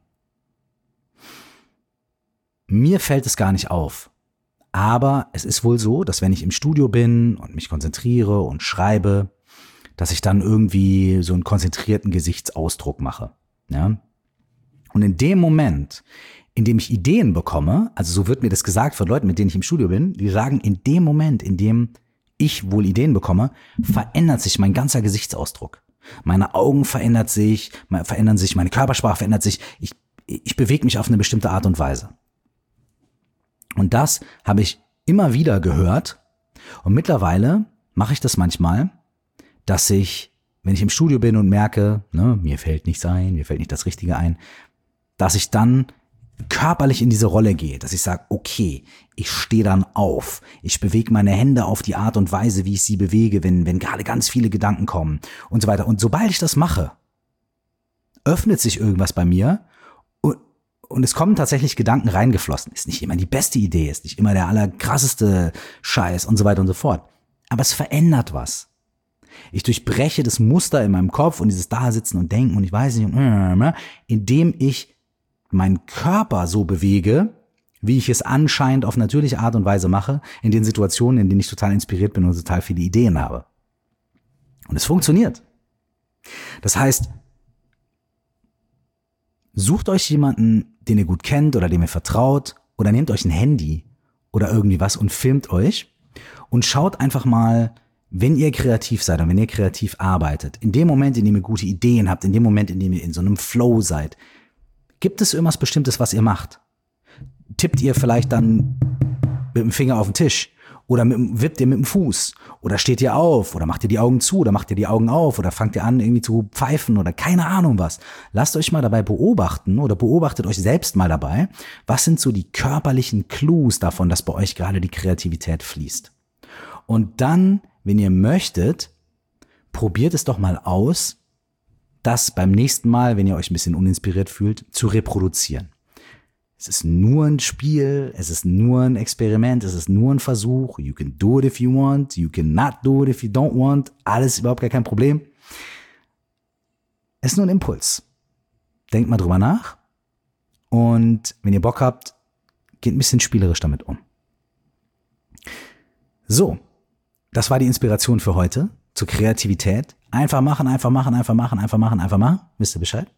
Mir fällt es gar nicht auf. Aber es ist wohl so, dass wenn ich im Studio bin und mich konzentriere und schreibe, dass ich dann irgendwie so einen konzentrierten Gesichtsausdruck mache. Ja? Und in dem Moment, in dem ich Ideen bekomme, also so wird mir das gesagt von Leuten, mit denen ich im Studio bin, die sagen, in dem Moment, in dem ich wohl Ideen bekomme, verändert sich mein ganzer Gesichtsausdruck. Meine Augen verändern sich, meine Körpersprache verändert sich. Ich bewege mich auf eine bestimmte Art und Weise. Und das habe ich immer wieder gehört. Und mittlerweile mache ich das manchmal, dass ich, wenn ich im Studio bin und merke, mir fällt nichts ein, mir fällt nicht das Richtige ein, dass ich dann körperlich in diese Rolle gehe, dass ich sage, okay, ich stehe dann auf, ich bewege meine Hände auf die Art und Weise, wie ich sie bewege, wenn gerade ganz viele Gedanken kommen und so weiter. Und sobald ich das mache, öffnet sich irgendwas bei mir und es kommen tatsächlich Gedanken reingeflossen. Ist nicht immer die beste Idee, ist nicht immer der allerkrasseste Scheiß und so weiter und so fort. Aber es verändert was. Ich durchbreche das Muster in meinem Kopf und dieses Dasitzen und Denken und ich weiß nicht, indem ich meinen Körper so bewege, wie ich es anscheinend auf natürliche Art und Weise mache, in den Situationen, in denen ich total inspiriert bin und total viele Ideen habe. Und es funktioniert. Das heißt, sucht euch jemanden, den ihr gut kennt oder dem ihr vertraut, oder nehmt euch ein Handy oder irgendwie was und filmt euch und schaut einfach mal, wenn ihr kreativ seid und wenn ihr kreativ arbeitet, in dem Moment, in dem ihr gute Ideen habt, in dem Moment, in dem ihr in so einem Flow seid, gibt es irgendwas Bestimmtes, was ihr macht? Tippt ihr vielleicht dann mit dem Finger auf den Tisch oder wippt ihr mit dem Fuß oder steht ihr auf oder macht ihr die Augen zu oder macht ihr die Augen auf oder fangt ihr an irgendwie zu pfeifen oder keine Ahnung was. Lasst euch mal dabei beobachten oder beobachtet euch selbst mal dabei. Was sind so die körperlichen Clues davon, dass bei euch gerade die Kreativität fließt? Und dann, wenn ihr möchtet, probiert es doch mal aus, das beim nächsten Mal, wenn ihr euch ein bisschen uninspiriert fühlt, zu reproduzieren. Es ist nur ein Spiel, es ist nur ein Experiment, es ist nur ein Versuch. You can do it if you want, you can not do it if you don't want. Alles überhaupt gar kein Problem. Es ist nur ein Impuls. Denkt mal drüber nach und wenn ihr Bock habt, geht ein bisschen spielerisch damit um. So, das war die Inspiration für heute zur Kreativität. Einfach machen, einfach machen, einfach machen, einfach machen, einfach machen. Wisst ihr Bescheid?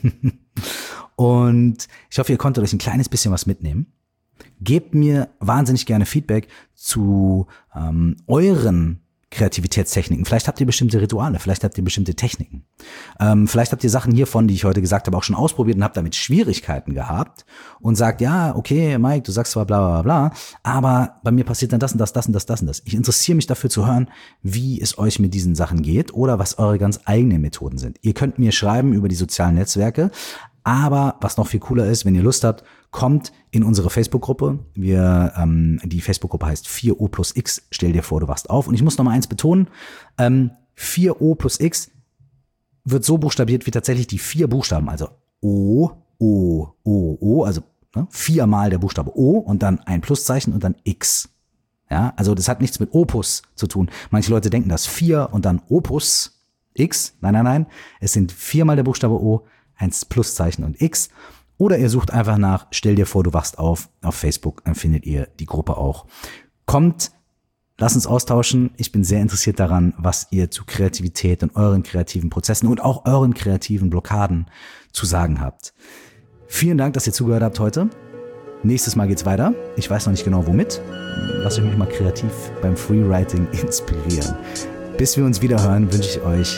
Und ich hoffe, ihr konntet euch ein kleines bisschen was mitnehmen. Gebt mir wahnsinnig gerne Feedback zu euren Kreativitätstechniken. Vielleicht habt ihr bestimmte Rituale, vielleicht habt ihr bestimmte Techniken. Vielleicht habt ihr Sachen hiervon, die ich heute gesagt habe, auch schon ausprobiert und habt damit Schwierigkeiten gehabt und sagt, ja, okay, Mike, du sagst zwar bla bla bla, aber bei mir passiert dann das und das, das und das, das und das. Ich interessiere mich dafür zu hören, wie es euch mit diesen Sachen geht oder was eure ganz eigenen Methoden sind. Ihr könnt mir schreiben über die sozialen Netzwerke, aber was noch viel cooler ist, wenn ihr Lust habt, kommt in unsere Facebook-Gruppe. Die Facebook-Gruppe heißt 4O plus X. Stell dir vor, du wachst auf. Und ich muss noch mal eins betonen. 4O plus X wird so buchstabiert wie tatsächlich die 4 Buchstaben. Also O, O, O, O. Also 4-mal der Buchstabe O und dann ein Pluszeichen und dann X. Ja, also das hat nichts mit Opus zu tun. Manche Leute denken das 4 und dann Opus X. Nein, nein, nein. Es sind 4-mal der Buchstabe O, ein Pluszeichen und X. Oder ihr sucht einfach nach, stell dir vor, du wachst auf Facebook, dann findet ihr die Gruppe auch. Kommt, lasst uns austauschen. Ich bin sehr interessiert daran, was ihr zu Kreativität und euren kreativen Prozessen und auch euren kreativen Blockaden zu sagen habt. Vielen Dank, dass ihr zugehört habt heute. Nächstes Mal geht's weiter. Ich weiß noch nicht genau womit. Lasst euch mich mal kreativ beim Freewriting inspirieren. Bis wir uns wieder hören, wünsche ich euch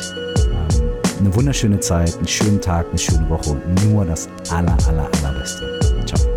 eine wunderschöne Zeit, einen schönen Tag, eine schöne Woche und nur das Allerbeste. Ciao.